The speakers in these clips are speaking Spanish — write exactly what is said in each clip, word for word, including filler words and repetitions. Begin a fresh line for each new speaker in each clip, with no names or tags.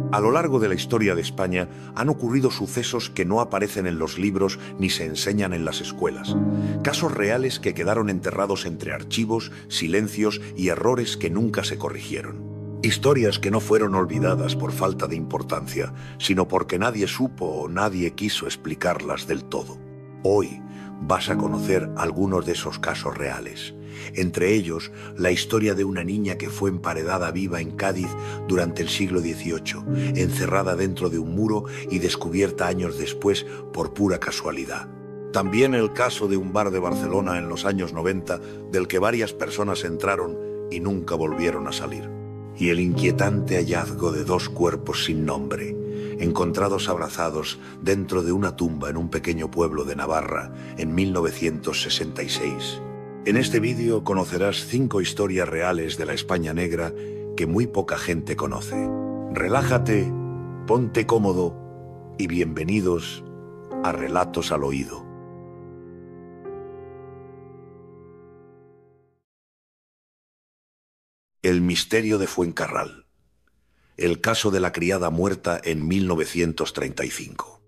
A lo largo de la historia de España han ocurrido sucesos que no aparecen en los libros ni se enseñan en las escuelas. Casos reales que quedaron enterrados entre archivos, silencios y errores que nunca se corrigieron. Historias que no fueron olvidadas por falta de importancia, sino porque nadie supo o nadie quiso explicarlas del todo. Hoy vas a conocer algunos de esos casos reales. Entre ellos, la historia de una niña que fue emparedada viva en Cádiz durante el siglo dieciocho, encerrada dentro de un muro y descubierta años después por pura casualidad. También el caso de un bar de Barcelona en los años noventa, del que varias personas entraron y nunca volvieron a salir. Y el inquietante hallazgo de dos cuerpos sin nombre, encontrados abrazados dentro de una tumba en un pequeño pueblo de Navarra en mil novecientos sesenta y seis. En este vídeo conocerás cinco historias reales de la España negra que muy poca gente conoce. Relájate, ponte cómodo y bienvenidos a Relatos al Oído. El misterio de Fuencarral. El caso de la criada muerta en mil novecientos treinta y cinco.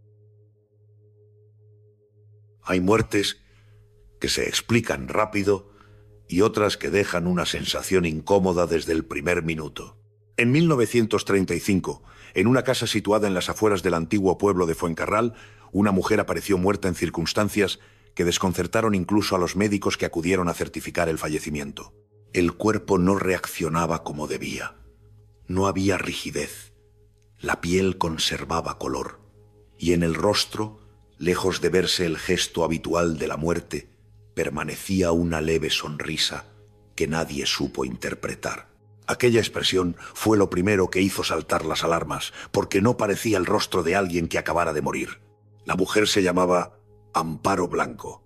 Hay muertes que se explican rápido y otras que dejan una sensación incómoda desde el primer minuto. En mil novecientos treinta y cinco, en una casa situada en las afueras del antiguo pueblo de Fuencarral, una mujer apareció muerta en circunstancias que desconcertaron incluso a los médicos que acudieron a certificar el fallecimiento. El cuerpo no reaccionaba como debía. No había rigidez. La piel conservaba color. Y en el rostro, lejos de verse el gesto habitual de la muerte, permanecía una leve sonrisa que nadie supo interpretar. Aquella expresión fue lo primero que hizo saltar las alarmas, porque no parecía el rostro de alguien que acabara de morir. La mujer se llamaba Amparo Blanco.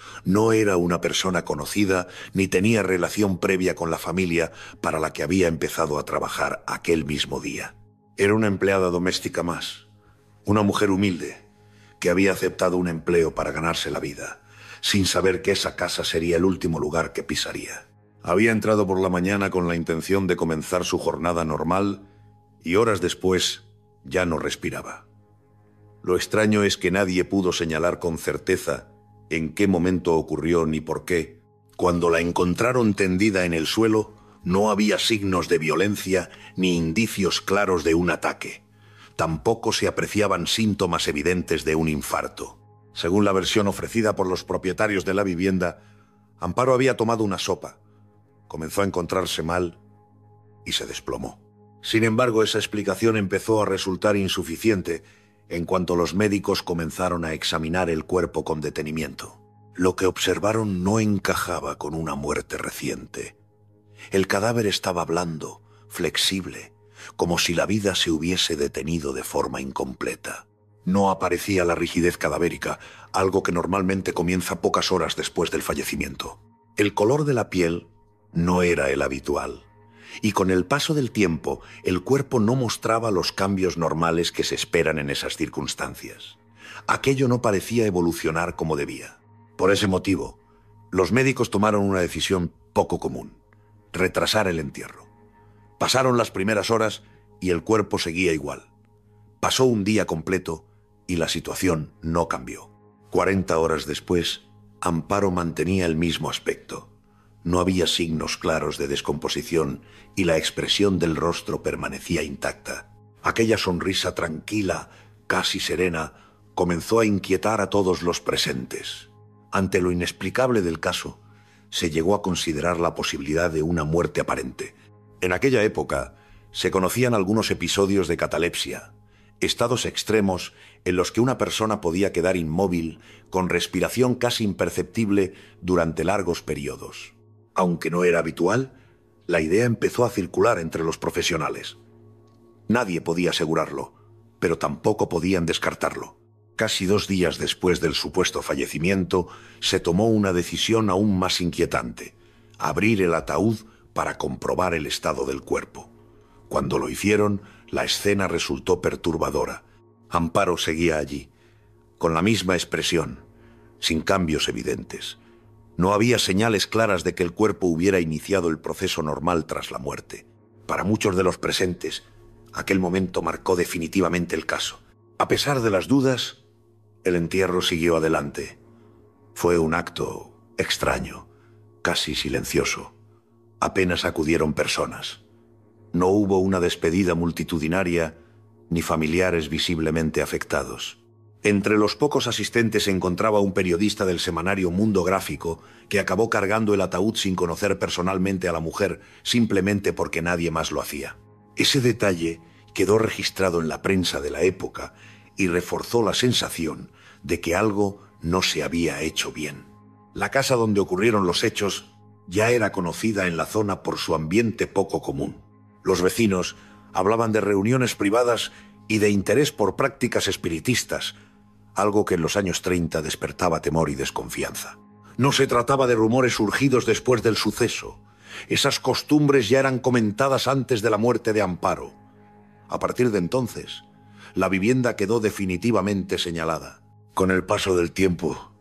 No era una persona conocida ni tenía relación previa con la familia para la que había empezado a trabajar aquel mismo día. Era una empleada doméstica más, una mujer humilde que había aceptado un empleo para ganarse la vida, sin saber que esa casa sería el último lugar que pisaría. Había entrado por la mañana con la intención de comenzar su jornada normal y horas después ya no respiraba. Lo extraño es que nadie pudo señalar con certeza en qué momento ocurrió ni por qué. Cuando la encontraron tendida en el suelo, no había signos de violencia ni indicios claros de un ataque. Tampoco se apreciaban síntomas evidentes de un infarto. Según la versión ofrecida por los propietarios de la vivienda, Amparo había tomado una sopa, comenzó a encontrarse mal y se desplomó. Sin embargo, esa explicación empezó a resultar insuficiente en cuanto los médicos comenzaron a examinar el cuerpo con detenimiento. Lo que observaron no encajaba con una muerte reciente. El cadáver estaba blando, flexible, como si la vida se hubiese detenido de forma incompleta. No aparecía la rigidez cadavérica, algo que normalmente comienza pocas horas después del fallecimiento. El color de la piel no era el habitual. Y con el paso del tiempo, el cuerpo no mostraba los cambios normales que se esperan en esas circunstancias. Aquello no parecía evolucionar como debía. Por ese motivo, los médicos tomaron una decisión poco común: retrasar el entierro. Pasaron las primeras horas y el cuerpo seguía igual. Pasó un día completo y la situación no cambió. Cuarenta horas después, Amparo mantenía el mismo aspecto. No había signos claros de descomposición y la expresión del rostro permanecía intacta. Aquella sonrisa tranquila, casi serena, comenzó a inquietar a todos los presentes. Ante lo inexplicable del caso, se llegó a considerar la posibilidad de una muerte aparente. En aquella época, se conocían algunos episodios de catalepsia, estados extremos en los que una persona podía quedar inmóvil, con respiración casi imperceptible durante largos periodos. Aunque no era habitual, la idea empezó a circular entre los profesionales. Nadie podía asegurarlo, pero tampoco podían descartarlo. Casi dos días después del supuesto fallecimiento, se tomó una decisión aún más inquietante: abrir el ataúd para comprobar el estado del cuerpo. Cuando lo hicieron, la escena resultó perturbadora. Amparo seguía allí, con la misma expresión, sin cambios evidentes. No había señales claras de que el cuerpo hubiera iniciado el proceso normal tras la muerte. Para muchos de los presentes, Aquel momento marcó definitivamente el caso. A pesar de las dudas, el entierro siguió adelante. Fue un acto extraño, casi silencioso. Apenas acudieron personas. No hubo una despedida multitudinaria ni familiares visiblemente afectados. Entre los pocos asistentes se encontraba un periodista del semanario Mundo Gráfico que acabó cargando el ataúd sin conocer personalmente a la mujer, simplemente porque nadie más lo hacía. Ese detalle quedó registrado en la prensa de la época y reforzó la sensación de que algo no se había hecho bien. La casa donde ocurrieron los hechos ya era conocida en la zona por su ambiente poco común. Los vecinos hablaban de reuniones privadas y de interés por prácticas espiritistas, algo que en los años treinta despertaba temor y desconfianza. No se trataba de rumores surgidos después del suceso. Esas costumbres ya eran comentadas antes de la muerte de Amparo. A partir de entonces, la vivienda quedó definitivamente señalada. Con el paso del tiempo,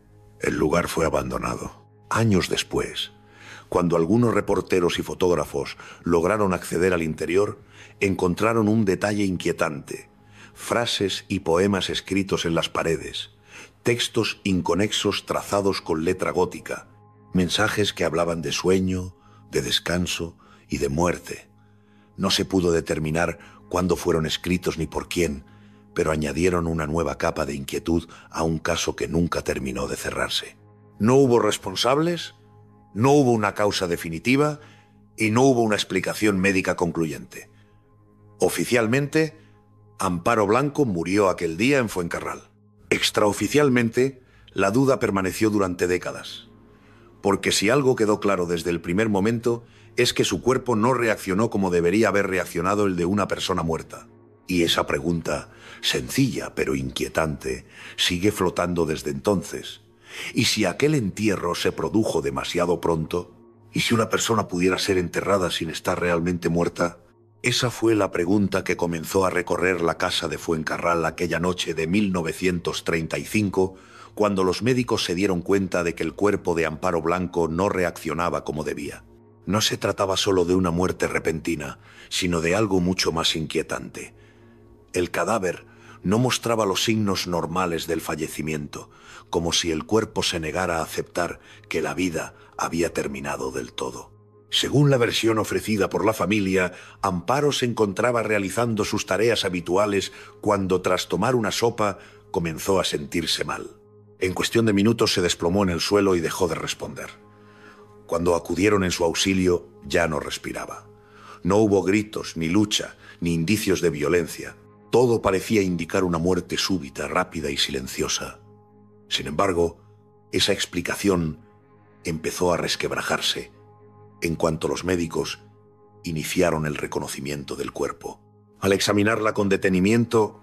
el lugar fue abandonado. Años después, cuando algunos reporteros y fotógrafos lograron acceder al interior, encontraron un detalle inquietante: frases y poemas escritos en las paredes, textos inconexos trazados con letra gótica, mensajes que hablaban de sueño, de descanso y de muerte. No se pudo determinar cuándo fueron escritos ni por quién, pero añadieron una nueva capa de inquietud a un caso que nunca terminó de cerrarse. No hubo responsables, no hubo una causa definitiva y no hubo una explicación médica concluyente. Oficialmente, Amparo Blanco murió aquel día en Fuencarral. Extraoficialmente, la duda permaneció durante décadas. Porque si algo quedó claro desde el primer momento, es que su cuerpo no reaccionó como debería haber reaccionado el de una persona muerta. Y esa pregunta, sencilla pero inquietante, sigue flotando desde entonces. ¿Y si aquel entierro se produjo demasiado pronto? ¿Y si una persona pudiera ser enterrada sin estar realmente muerta? Esa fue la pregunta que comenzó a recorrer la casa de Fuencarral aquella noche de mil novecientos treinta y cinco, cuando los médicos se dieron cuenta de que el cuerpo de Amparo Blanco no reaccionaba como debía. No se trataba solo de una muerte repentina, sino de algo mucho más inquietante. El cadáver no mostraba los signos normales del fallecimiento, como si el cuerpo se negara a aceptar que la vida había terminado del todo. Según la versión ofrecida por la familia, Amparo se encontraba realizando sus tareas habituales cuando, tras tomar una sopa, comenzó a sentirse mal. En cuestión de minutos se desplomó en el suelo y dejó de responder. Cuando acudieron en su auxilio, ya no respiraba. No hubo gritos, ni lucha, ni indicios de violencia. Todo parecía indicar una muerte súbita, rápida y silenciosa. Sin embargo, esa explicación empezó a resquebrajarse en cuanto los médicos iniciaron el reconocimiento del cuerpo. Al examinarla con detenimiento,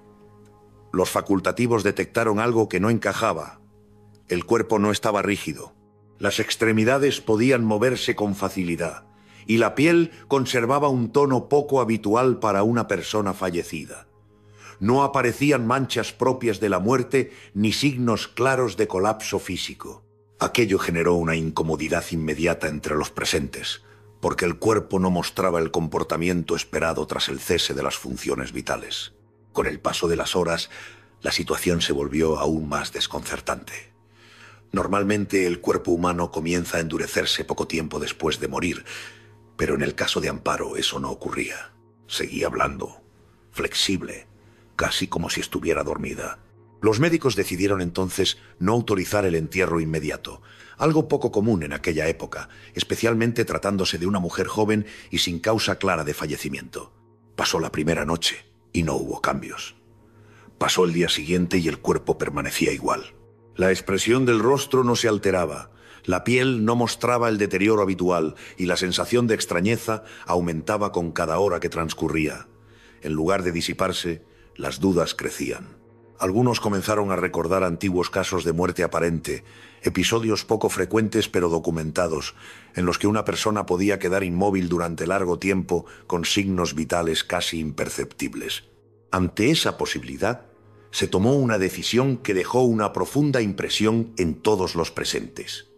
los facultativos detectaron algo que no encajaba. El cuerpo no estaba rígido. Las extremidades podían moverse con facilidad y la piel conservaba un tono poco habitual para una persona fallecida. No aparecían manchas propias de la muerte ni signos claros de colapso físico. Aquello generó una incomodidad inmediata entre los presentes, porque el cuerpo no mostraba el comportamiento esperado tras el cese de las funciones vitales. Con el paso de las horas, la situación se volvió aún más desconcertante. Normalmente el cuerpo humano comienza a endurecerse poco tiempo después de morir, pero en el caso de Amparo eso no ocurría. Seguía blando, flexible, casi como si estuviera dormida. Los médicos decidieron entonces no autorizar el entierro inmediato, algo poco común en aquella época, especialmente tratándose de una mujer joven y sin causa clara de fallecimiento. Pasó la primera noche y no hubo cambios. Pasó el día siguiente y el cuerpo permanecía igual. La expresión del rostro no se alteraba, la piel no mostraba el deterioro habitual y la sensación de extrañeza aumentaba con cada hora que transcurría. En lugar de disiparse, las dudas crecían. Algunos comenzaron a recordar antiguos casos de muerte aparente, episodios poco frecuentes pero documentados, en los que una persona podía quedar inmóvil durante largo tiempo con signos vitales casi imperceptibles. Ante esa posibilidad, se tomó una decisión que dejó una profunda impresión en todos los presentes.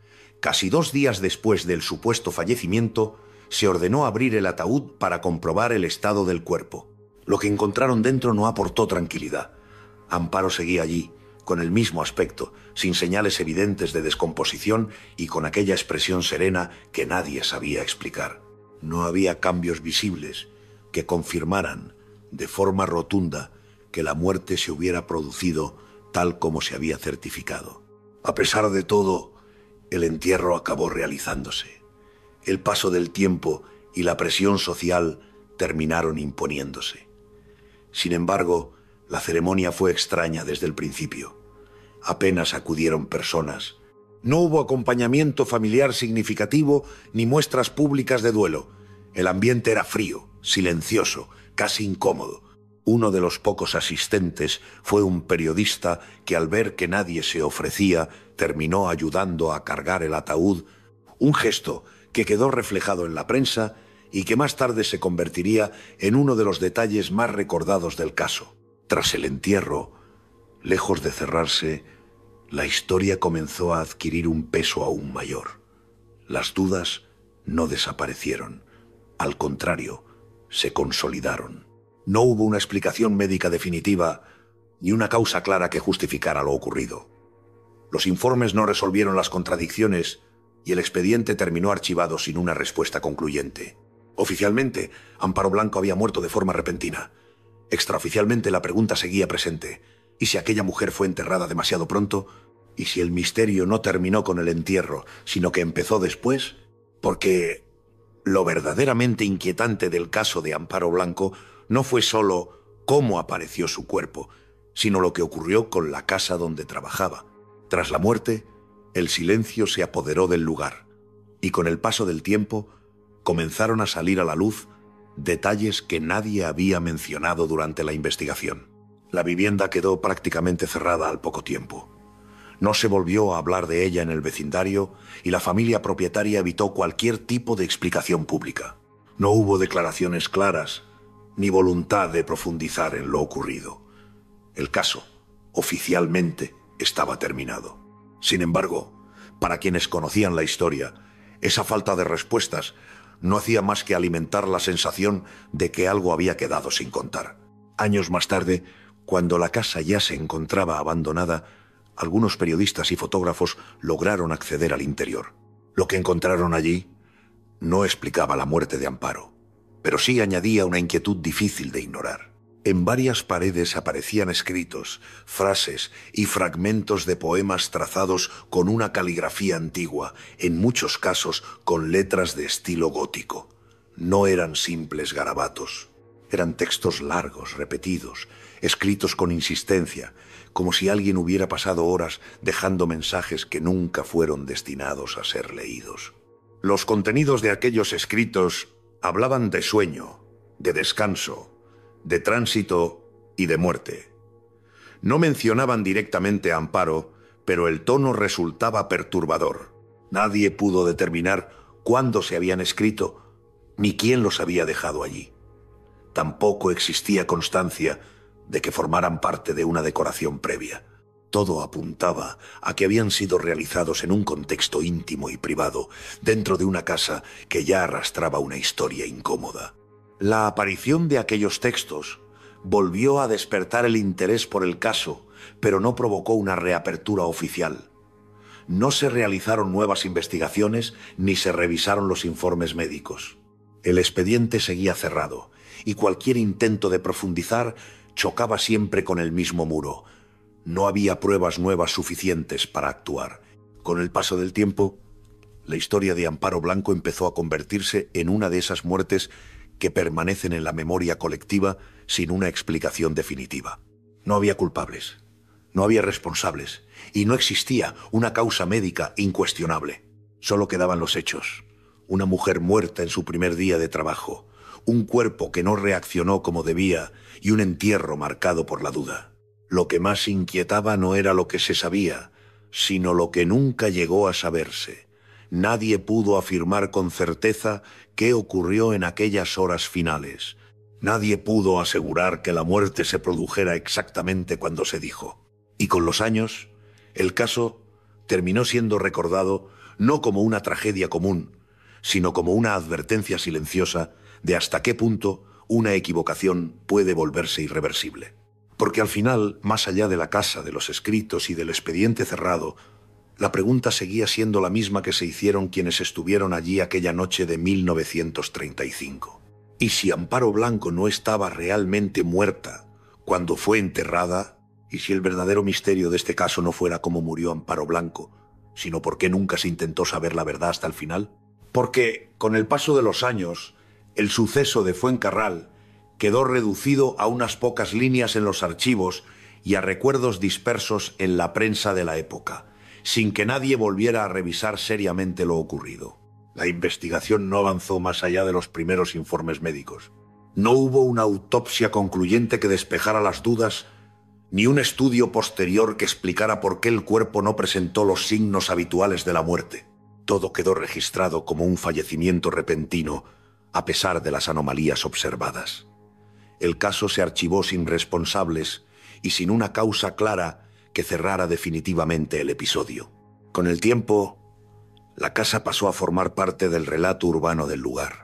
Casi dos días después del supuesto fallecimiento, se ordenó abrir el ataúd para comprobar el estado del cuerpo. Lo que encontraron dentro no aportó tranquilidad. Amparo seguía allí, con el mismo aspecto, sin señales evidentes de descomposición y con aquella expresión serena que nadie sabía explicar. No había cambios visibles que confirmaran de forma rotunda que la muerte se hubiera producido tal como se había certificado. A pesar de todo, el entierro acabó realizándose. El paso del tiempo y la presión social terminaron imponiéndose. Sin embargo, la ceremonia fue extraña desde el principio. Apenas acudieron personas. No hubo acompañamiento familiar significativo ni muestras públicas de duelo. El ambiente era frío, silencioso, casi incómodo. Uno de los pocos asistentes fue un periodista que, al ver que nadie se ofrecía, terminó ayudando a cargar el ataúd, un gesto que quedó reflejado en la prensa y que más tarde se convertiría en uno de los detalles más recordados del caso. Tras el entierro, lejos de cerrarse, la historia comenzó a adquirir un peso aún mayor. Las dudas no desaparecieron. Al contrario, se consolidaron. No hubo una explicación médica definitiva ni una causa clara que justificara lo ocurrido. Los informes no resolvieron las contradicciones y el expediente terminó archivado sin una respuesta concluyente. Oficialmente, Amparo Blanco había muerto de forma repentina. Extraoficialmente, la pregunta seguía presente. ¿Y si aquella mujer fue enterrada demasiado pronto? ¿Y si el misterio no terminó con el entierro, sino que empezó después? Porque lo verdaderamente inquietante del caso de Amparo Blanco no fue solo cómo apareció su cuerpo, sino lo que ocurrió con la casa donde trabajaba. Tras la muerte, el silencio se apoderó del lugar, y con el paso del tiempo comenzaron a salir a la luz detalles que nadie había mencionado durante la investigación. La vivienda quedó prácticamente cerrada al poco tiempo. No se volvió a hablar de ella en el vecindario y la familia propietaria evitó cualquier tipo de explicación pública. No hubo declaraciones claras ni voluntad de profundizar en lo ocurrido. El caso, oficialmente, estaba terminado. Sin embargo, para quienes conocían la historia, esa falta de respuestas no hacía más que alimentar la sensación de que algo había quedado sin contar. Años más tarde, cuando la casa ya se encontraba abandonada, algunos periodistas y fotógrafos lograron acceder al interior. Lo que encontraron allí no explicaba la muerte de Amparo, pero sí añadía una inquietud difícil de ignorar. En varias paredes aparecían escritos, frases y fragmentos de poemas trazados con una caligrafía antigua, en muchos casos con letras de estilo gótico. No eran simples garabatos. Eran textos largos, repetidos, escritos con insistencia, como si alguien hubiera pasado horas dejando mensajes que nunca fueron destinados a ser leídos. Los contenidos de aquellos escritos hablaban de sueño, de descanso, de tránsito y de muerte. No mencionaban directamente a Amparo, pero el tono resultaba perturbador. Nadie pudo determinar cuándo se habían escrito ni quién los había dejado allí. Tampoco existía constancia de que formaran parte de una decoración previa. Todo apuntaba a que habían sido realizados en un contexto íntimo y privado, dentro de una casa que ya arrastraba una historia incómoda. La aparición de aquellos textos volvió a despertar el interés por el caso, pero no provocó una reapertura oficial. No se realizaron nuevas investigaciones ni se revisaron los informes médicos. El expediente seguía cerrado, y cualquier intento de profundizar chocaba siempre con el mismo muro. No había pruebas nuevas suficientes para actuar. Con el paso del tiempo, la historia de Amparo Blanco empezó a convertirse en una de esas muertes que permanecen en la memoria colectiva sin una explicación definitiva. No había culpables, no había responsables, y no existía una causa médica incuestionable. Solo quedaban los hechos. Una mujer muerta en su primer día de trabajo, un cuerpo que no reaccionó como debía y un entierro marcado por la duda. Lo que más inquietaba no era lo que se sabía, sino lo que nunca llegó a saberse. Nadie pudo afirmar con certeza qué ocurrió en aquellas horas finales. Nadie pudo asegurar que la muerte se produjera exactamente cuando se dijo. Y con los años, el caso terminó siendo recordado no como una tragedia común, sino como una advertencia silenciosa de hasta qué punto una equivocación puede volverse irreversible. Porque al final, más allá de la casa, de los escritos y del expediente cerrado, la pregunta seguía siendo la misma que se hicieron quienes estuvieron allí aquella noche de mil novecientos treinta y cinco. ¿Y si Amparo Blanco no estaba realmente muerta cuando fue enterrada? ¿Y si el verdadero misterio de este caso no fuera cómo murió Amparo Blanco, sino por qué nunca se intentó saber la verdad hasta el final? Porque, con el paso de los años, el suceso de Fuencarral quedó reducido a unas pocas líneas en los archivos y a recuerdos dispersos en la prensa de la época, sin que nadie volviera a revisar seriamente lo ocurrido. La investigación no avanzó más allá de los primeros informes médicos. No hubo una autopsia concluyente que despejara las dudas, ni un estudio posterior que explicara por qué el cuerpo no presentó los signos habituales de la muerte. Todo quedó registrado como un fallecimiento repentino, a pesar de las anomalías observadas. El caso se archivó sin responsables y sin una causa clara que cerrara definitivamente el episodio. Con el tiempo, la casa pasó a formar parte del relato urbano del lugar,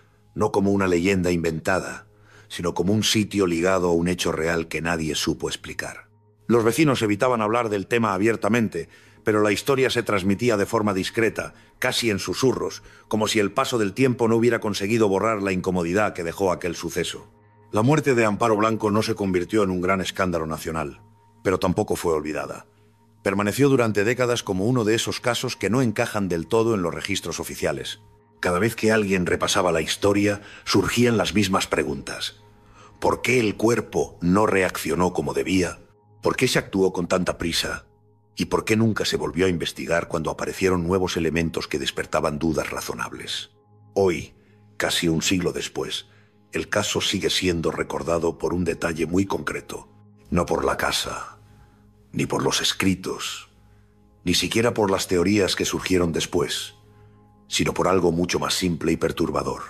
no como una leyenda inventada, sino como un sitio ligado a un hecho real que nadie supo explicar. Los vecinos evitaban hablar del tema abiertamente, pero la historia se transmitía de forma discreta, casi en susurros, como si el paso del tiempo no hubiera conseguido borrar la incomodidad que dejó aquel suceso. La muerte de Amparo Blanco no se convirtió en un gran escándalo nacional, pero tampoco fue olvidada. Permaneció durante décadas como uno de esos casos que no encajan del todo en los registros oficiales. Cada vez que alguien repasaba la historia, surgían las mismas preguntas. ¿Por qué el cuerpo no reaccionó como debía? ¿Por qué se actuó con tanta prisa? ¿Y por qué nunca se volvió a investigar cuando aparecieron nuevos elementos que despertaban dudas razonables? Hoy, casi un siglo después, el caso sigue siendo recordado por un detalle muy concreto. No por la casa, ni por los escritos, ni siquiera por las teorías que surgieron después, sino por algo mucho más simple y perturbador.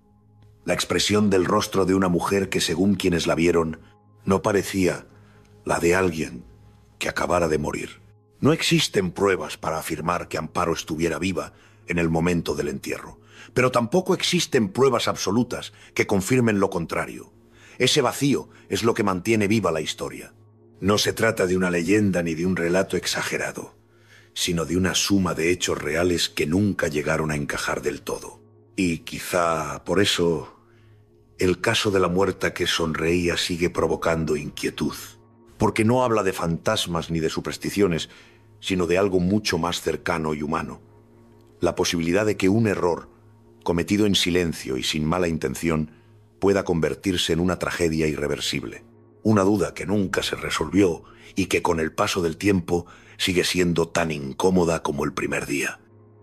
La expresión del rostro de una mujer que, según quienes la vieron, no parecía la de alguien que acabara de morir. No existen pruebas para afirmar que Amparo estuviera viva en el momento del entierro, pero tampoco existen pruebas absolutas que confirmen lo contrario. Ese vacío es lo que mantiene viva la historia. No se trata de una leyenda ni de un relato exagerado, sino de una suma de hechos reales que nunca llegaron a encajar del todo. Y quizá por eso el caso de la muerta que sonreía sigue provocando inquietud, porque no habla de fantasmas ni de supersticiones, sino de algo mucho más cercano y humano. La posibilidad de que un error, cometido en silencio y sin mala intención, pueda convertirse en una tragedia irreversible. Una duda que nunca se resolvió y que con el paso del tiempo sigue siendo tan incómoda como el primer día.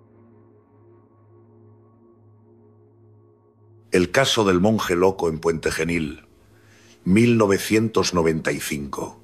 El caso del monje loco en Puente Genil, mil novecientos noventa y cinco.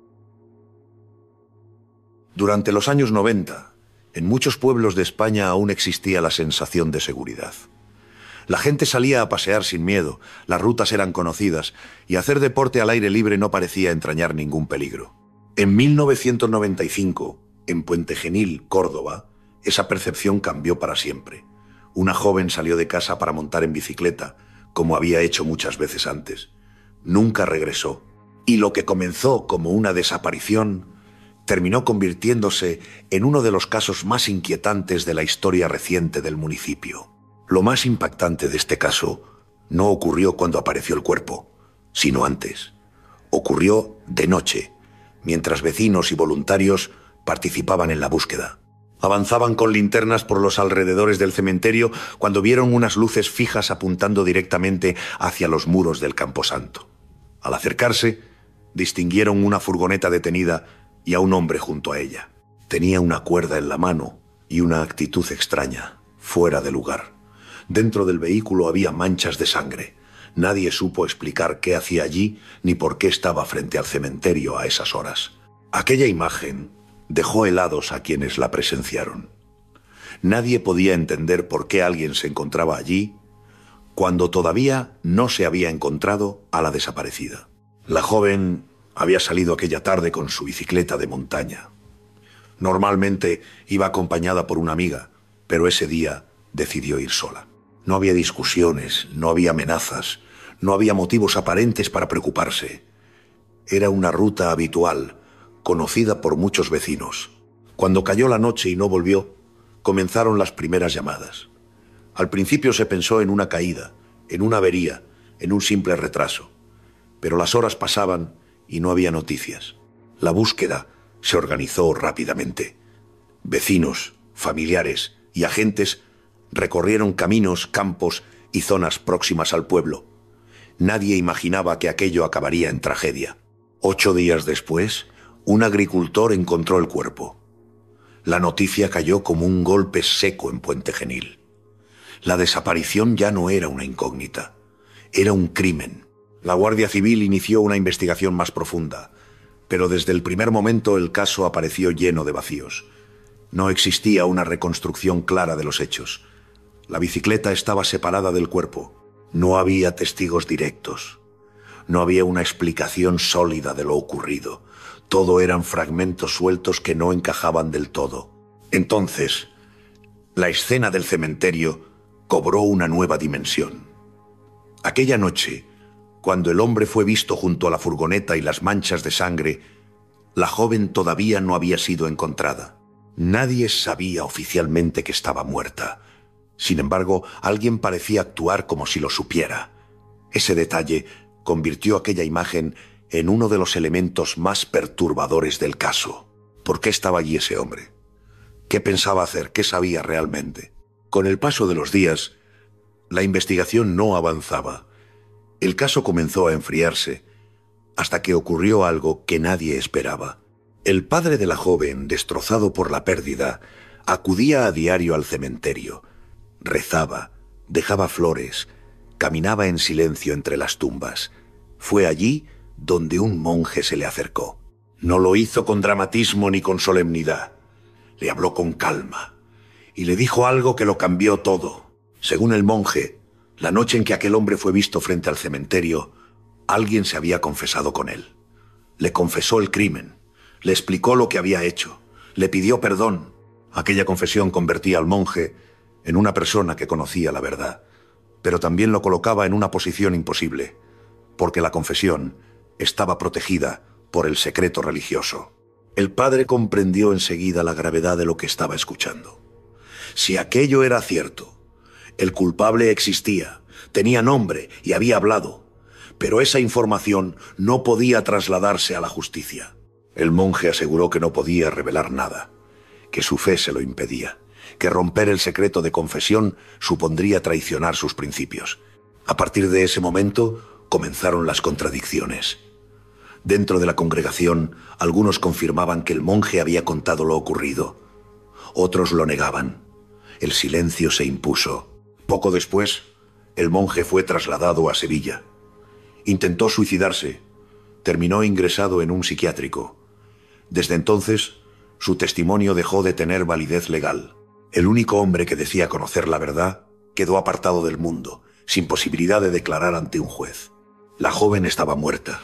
Durante los años noventa, en muchos pueblos de España aún existía la sensación de seguridad. La gente salía a pasear sin miedo, las rutas eran conocidas y hacer deporte al aire libre no parecía entrañar ningún peligro. En mil novecientos noventa y cinco, en Puente Genil, Córdoba, esa percepción cambió para siempre. Una joven salió de casa para montar en bicicleta, como había hecho muchas veces antes. Nunca regresó, y lo que comenzó como una desaparición terminó convirtiéndose en uno de los casos más inquietantes de la historia reciente del municipio. Lo más impactante de este caso no ocurrió cuando apareció el cuerpo, sino antes. Ocurrió de noche, mientras vecinos y voluntarios participaban en la búsqueda. Avanzaban con linternas por los alrededores del cementerio cuando vieron unas luces fijas apuntando directamente hacia los muros del camposanto. Al acercarse, distinguieron una furgoneta detenida y a un hombre junto a ella. Tenía una cuerda en la mano y una actitud extraña, fuera de lugar. Dentro del vehículo había manchas de sangre. Nadie supo explicar qué hacía allí ni por qué estaba frente al cementerio a esas horas. Aquella imagen dejó helados a quienes la presenciaron. Nadie podía entender por qué alguien se encontraba allí cuando todavía no se había encontrado a la desaparecida. La joven había salido aquella tarde con su bicicleta de montaña. Normalmente iba acompañada por una amiga, pero ese día decidió ir sola. No había discusiones, no había amenazas, No había motivos aparentes para preocuparse. Era una ruta habitual, conocida por muchos vecinos. Cuando cayó la noche y no volvió, comenzaron las primeras llamadas. Al principio se pensó en una caída, en una avería, en un simple retraso. Pero las horas pasaban y no había noticias. La búsqueda se organizó rápidamente. Vecinos, familiares y agentes recorrieron caminos, campos y zonas próximas al pueblo. Nadie imaginaba que aquello acabaría en tragedia. Ocho días después, un agricultor encontró el cuerpo. La noticia cayó como un golpe seco en Puente Genil. La desaparición ya no era una incógnita, era un crimen. La Guardia Civil inició una investigación más profunda, pero desde el primer momento el caso apareció lleno de vacíos. No existía una reconstrucción clara de los hechos. La bicicleta estaba separada del cuerpo. No había testigos directos. No había una explicación sólida de lo ocurrido. Todo eran fragmentos sueltos que no encajaban del todo. Entonces, la escena del cementerio cobró una nueva dimensión. Aquella noche, cuando el hombre fue visto junto a la furgoneta y las manchas de sangre, la joven todavía no había sido encontrada. Nadie sabía oficialmente que estaba muerta. Sin embargo, alguien parecía actuar como si lo supiera. Ese detalle convirtió aquella imagen en uno de los elementos más perturbadores del caso. ¿Por qué estaba allí ese hombre? ¿Qué pensaba hacer? ¿Qué sabía realmente? Con el paso de los días, la investigación no avanzaba. El caso comenzó a enfriarse, hasta que ocurrió algo que nadie esperaba. El padre de la joven, destrozado por la pérdida, acudía a diario al cementerio. Rezaba, dejaba flores, caminaba en silencio entre las tumbas. Fue allí donde un monje se le acercó. No lo hizo con dramatismo ni con solemnidad. Le habló con calma y le dijo algo que lo cambió todo. Según el monje, la noche en que aquel hombre fue visto frente al cementerio, alguien se había confesado con él. Le confesó el crimen, le explicó lo que había hecho, le pidió perdón. Aquella confesión convertía al monje en una persona que conocía la verdad, pero también lo colocaba en una posición imposible, porque la confesión estaba protegida por el secreto religioso. El padre comprendió enseguida la gravedad de lo que estaba escuchando. Si aquello era cierto, el culpable existía, tenía nombre y había hablado, pero esa información no podía trasladarse a la justicia. El monje aseguró que no podía revelar nada, que su fe se lo impedía, que romper el secreto de confesión supondría traicionar sus principios. A partir de ese momento comenzaron las contradicciones. Dentro de la congregación, algunos confirmaban que el monje había contado lo ocurrido. Otros lo negaban. El silencio se impuso. Poco después, el monje fue trasladado a Sevilla. Intentó suicidarse. Terminó ingresado en un psiquiátrico. Desde entonces, su testimonio dejó de tener validez legal. El único hombre que decía conocer la verdad quedó apartado del mundo, sin posibilidad de declarar ante un juez. La joven estaba muerta.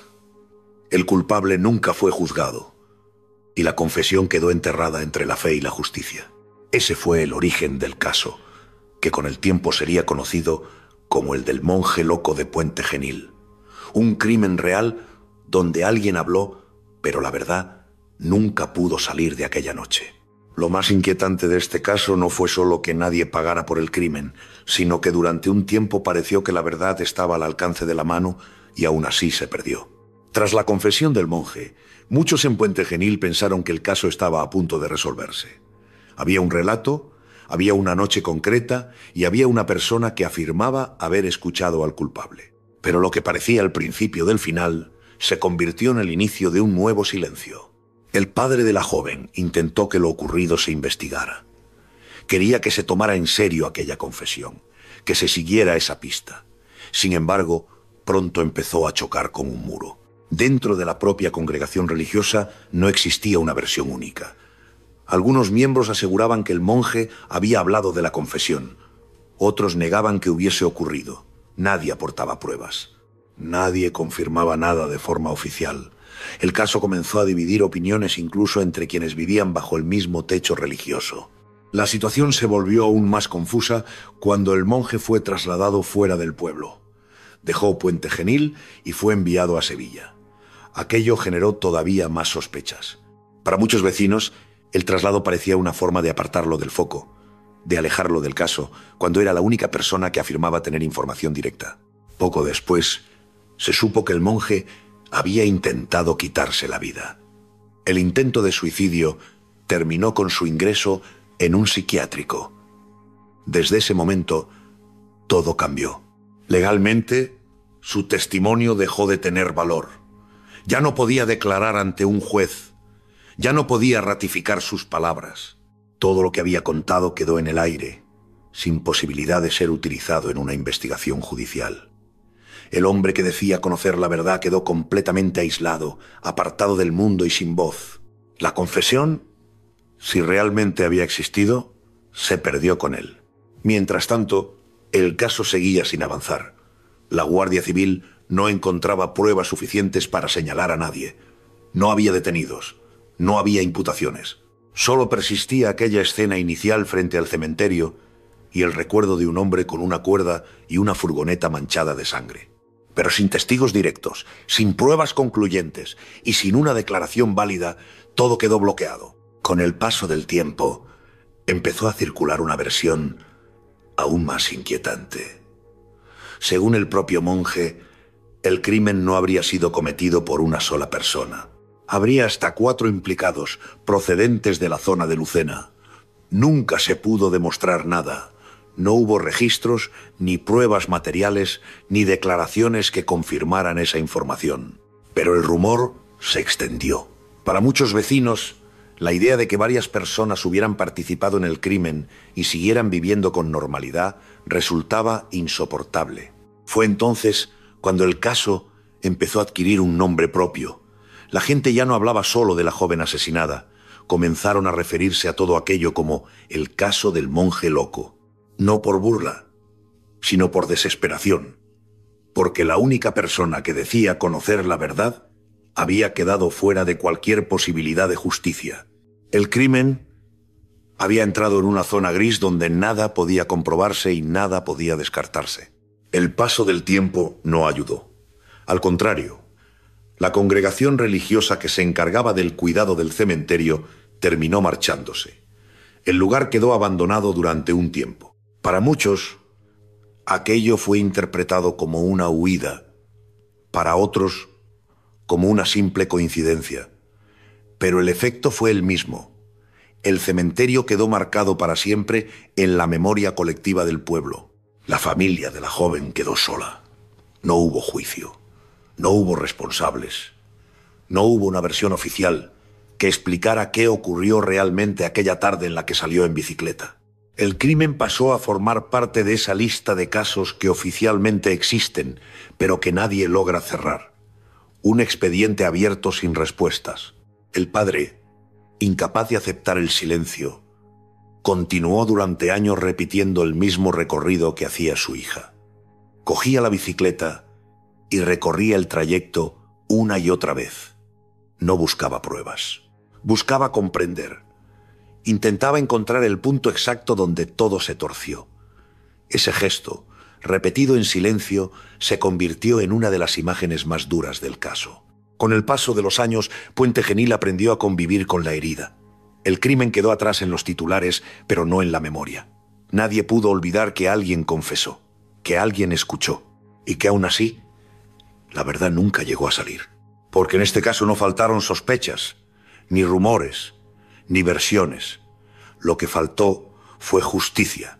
El culpable nunca fue juzgado, y la confesión quedó enterrada entre la fe y la justicia. Ese fue el origen del caso, que con el tiempo sería conocido como el del monje loco de Puente Genil. Un crimen real donde alguien habló, pero la verdad nunca pudo salir de aquella noche. Lo más inquietante de este caso no fue solo que nadie pagara por el crimen, sino que durante un tiempo pareció que la verdad estaba al alcance de la mano y aún así se perdió. Tras la confesión del monje, muchos en Puente Genil pensaron que el caso estaba a punto de resolverse. Había un relato, había una noche concreta y había una persona que afirmaba haber escuchado al culpable. Pero lo que parecía el principio del final se convirtió en el inicio de un nuevo silencio. El padre de la joven intentó que lo ocurrido se investigara. Quería que se tomara en serio aquella confesión, que se siguiera esa pista. Sin embargo, pronto empezó a chocar con un muro. Dentro de la propia congregación religiosa no existía una versión única. Algunos miembros aseguraban que el monje había hablado de la confesión. Otros negaban que hubiese ocurrido. Nadie aportaba pruebas. Nadie confirmaba nada de forma oficial. El caso comenzó a dividir opiniones incluso entre quienes vivían bajo el mismo techo religioso. La situación se volvió aún más confusa cuando el monje fue trasladado fuera del pueblo. dejó Puente Genil y fue enviado a Sevilla. Aquello generó todavía más sospechas. Para muchos vecinos, el traslado parecía una forma de apartarlo del foco, de alejarlo del caso, cuando era la única persona que afirmaba tener información directa. Poco después, se supo que el monje había intentado quitarse la vida. El intento de suicidio terminó con su ingreso en un psiquiátrico. Desde ese momento, todo cambió. Legalmente, su testimonio dejó de tener valor. Ya no podía declarar ante un juez. Ya no podía ratificar sus palabras. Todo lo que había contado quedó en el aire, sin posibilidad de ser utilizado en una investigación judicial. El hombre que decía conocer la verdad quedó completamente aislado, apartado del mundo y sin voz. La confesión, si realmente había existido, se perdió con él. Mientras tanto, el caso seguía sin avanzar. La Guardia Civil no encontraba pruebas suficientes para señalar a nadie. No había detenidos, no había imputaciones. Solo persistía aquella escena inicial frente al cementerio y el recuerdo de un hombre con una cuerda y una furgoneta manchada de sangre. Pero sin testigos directos, sin pruebas concluyentes y sin una declaración válida, todo quedó bloqueado. Con el paso del tiempo, empezó a circular una versión aún más inquietante. Según el propio monje, el crimen no habría sido cometido por una sola persona. Habría hasta cuatro implicados procedentes de la zona de Lucena. Nunca se pudo demostrar nada. No hubo registros, ni pruebas materiales, ni declaraciones que confirmaran esa información. Pero el rumor se extendió. Para muchos vecinos, la idea de que varias personas hubieran participado en el crimen y siguieran viviendo con normalidad resultaba insoportable. Fue entonces cuando el caso empezó a adquirir un nombre propio. La gente ya no hablaba solo de la joven asesinada. Comenzaron a referirse a todo aquello como el caso del monje loco. No por burla, sino por desesperación, porque la única persona que decía conocer la verdad había quedado fuera de cualquier posibilidad de justicia. El crimen había entrado en una zona gris donde nada podía comprobarse y nada podía descartarse. El paso del tiempo no ayudó. Al contrario, la congregación religiosa que se encargaba del cuidado del cementerio terminó marchándose. El lugar quedó abandonado durante un tiempo. Para muchos, aquello fue interpretado como una huida, para otros, como una simple coincidencia. Pero el efecto fue el mismo. El cementerio quedó marcado para siempre en la memoria colectiva del pueblo. La familia de la joven quedó sola. No hubo juicio, no hubo responsables, no hubo una versión oficial que explicara qué ocurrió realmente aquella tarde en la que salió en bicicleta. El crimen pasó a formar parte de esa lista de casos que oficialmente existen, pero que nadie logra cerrar. Un expediente abierto sin respuestas. El padre, incapaz de aceptar el silencio, continuó durante años repitiendo el mismo recorrido que hacía su hija. Cogía la bicicleta y recorría el trayecto una y otra vez. No buscaba pruebas. Buscaba comprender. Intentaba encontrar el punto exacto donde todo se torció. Ese gesto, repetido en silencio, se convirtió en una de las imágenes más duras del caso. Con el paso de los años, Puente Genil aprendió a convivir con la herida. El crimen quedó atrás en los titulares, pero no en la memoria. Nadie pudo olvidar que alguien confesó, que alguien escuchó, y que aún así, la verdad nunca llegó a salir. Porque en este caso no faltaron sospechas, ni rumores, ni versiones. Lo que faltó fue justicia.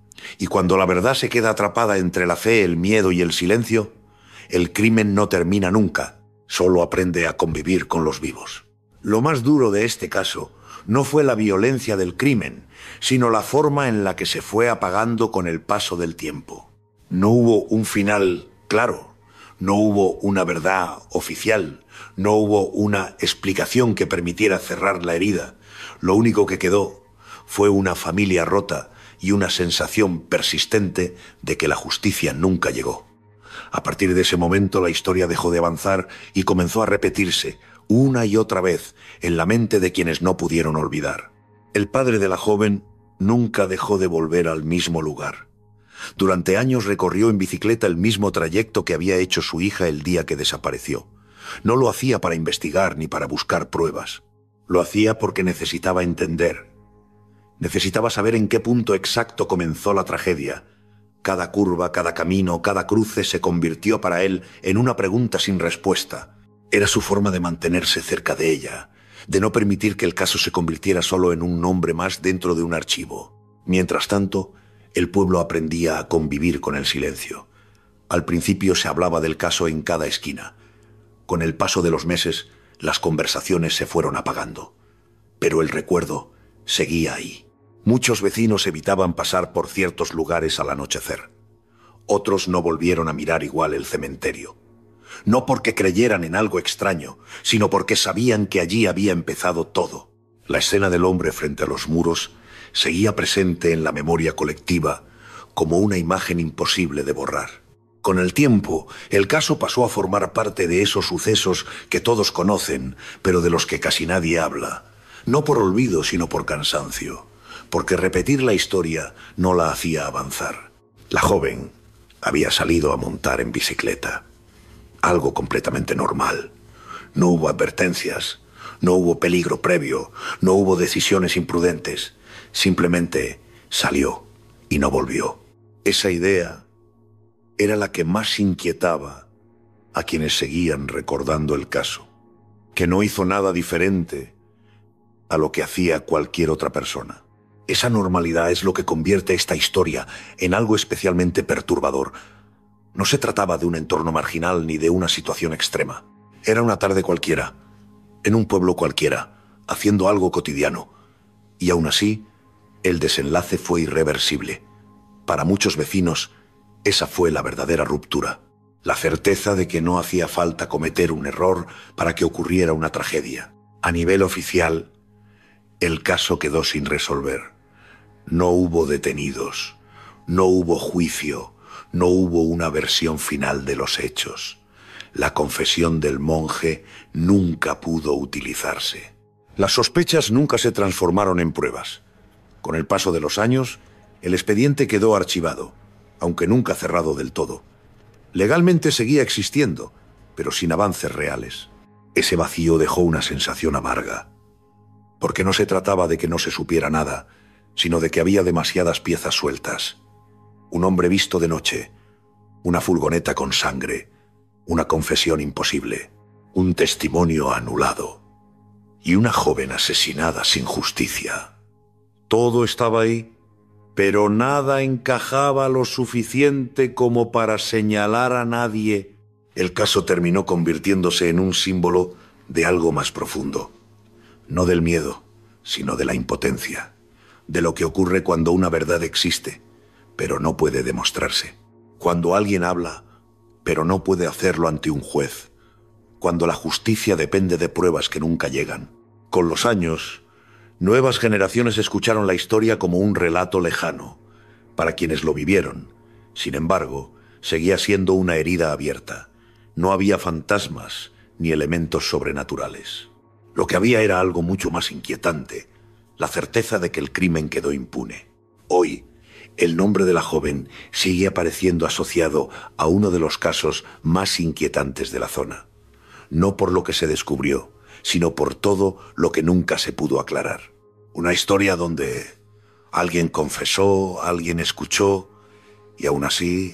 Y cuando la verdad se queda atrapada entre la fe, el miedo y el silencio, el crimen no termina nunca, solo aprende a convivir con los vivos. Lo más duro de este caso no fue la violencia del crimen, sino la forma en la que se fue apagando con el paso del tiempo. No hubo un final claro, no hubo una verdad oficial, no hubo una explicación que permitiera cerrar la herida. Lo único que quedó fue una familia rota y una sensación persistente de que la justicia nunca llegó. A partir de ese momento la historia dejó de avanzar y comenzó a repetirse una y otra vez en la mente de quienes no pudieron olvidar. El padre de la joven nunca dejó de volver al mismo lugar. Durante años recorrió en bicicleta el mismo trayecto que había hecho su hija el día que desapareció. No lo hacía para investigar ni para buscar pruebas. Lo hacía porque necesitaba entender. Necesitaba saber en qué punto exacto comenzó la tragedia. Cada curva, cada camino, cada cruce se convirtió para él en una pregunta sin respuesta. Era su forma de mantenerse cerca de ella, de no permitir que el caso se convirtiera solo en un nombre más dentro de un archivo. Mientras tanto, el pueblo aprendía a convivir con el silencio. Al principio se hablaba del caso en cada esquina. Con el paso de los meses, las conversaciones se fueron apagando. Pero el recuerdo seguía ahí. Muchos vecinos evitaban pasar por ciertos lugares al anochecer. Otros no volvieron a mirar igual el cementerio. No porque creyeran en algo extraño, sino porque sabían que allí había empezado todo. La escena del hombre frente a los muros seguía presente en la memoria colectiva como una imagen imposible de borrar. Con el tiempo, el caso pasó a formar parte de esos sucesos que todos conocen, pero de los que casi nadie habla. No por olvido, sino por cansancio. Porque repetir la historia no la hacía avanzar. La joven había salido a montar en bicicleta. Algo completamente normal. No hubo advertencias, no hubo peligro previo, no hubo decisiones imprudentes. Simplemente salió y no volvió. Esa idea era la que más inquietaba a quienes seguían recordando el caso, que no hizo nada diferente a lo que hacía cualquier otra persona. Esa normalidad es lo que convierte esta historia en algo especialmente perturbador. No se trataba de un entorno marginal ni de una situación extrema. Era una tarde cualquiera, en un pueblo cualquiera, haciendo algo cotidiano. Y aún así, el desenlace fue irreversible. Para muchos vecinos, esa fue la verdadera ruptura. La certeza de que no hacía falta cometer un error para que ocurriera una tragedia. A nivel oficial, el caso quedó sin resolver. No hubo detenidos, no hubo juicio, no hubo una versión final de los hechos. La confesión del monje nunca pudo utilizarse. Las sospechas nunca se transformaron en pruebas. Con el paso de los años, el expediente quedó archivado, aunque nunca cerrado del todo. Legalmente seguía existiendo, pero sin avances reales. Ese vacío dejó una sensación amarga, porque no se trataba de que no se supiera nada, sino de que había demasiadas piezas sueltas. Un hombre visto de noche, una furgoneta con sangre, una confesión imposible, un testimonio anulado y una joven asesinada sin justicia. Todo estaba ahí, pero nada encajaba lo suficiente como para señalar a nadie. El caso terminó convirtiéndose en un símbolo de algo más profundo. No del miedo, sino de la impotencia. De lo que ocurre cuando una verdad existe, pero no puede demostrarse. Cuando alguien habla, pero no puede hacerlo ante un juez. Cuando la justicia depende de pruebas que nunca llegan. Con los años, nuevas generaciones escucharon la historia como un relato lejano, para quienes lo vivieron. Sin embargo, seguía siendo una herida abierta. No había fantasmas ni elementos sobrenaturales. Lo que había era algo mucho más inquietante, la certeza de que el crimen quedó impune. Hoy, el nombre de la joven sigue apareciendo asociado a uno de los casos más inquietantes de la zona. No por lo que se descubrió, sino por todo lo que nunca se pudo aclarar. Una historia donde alguien confesó, alguien escuchó, y aún así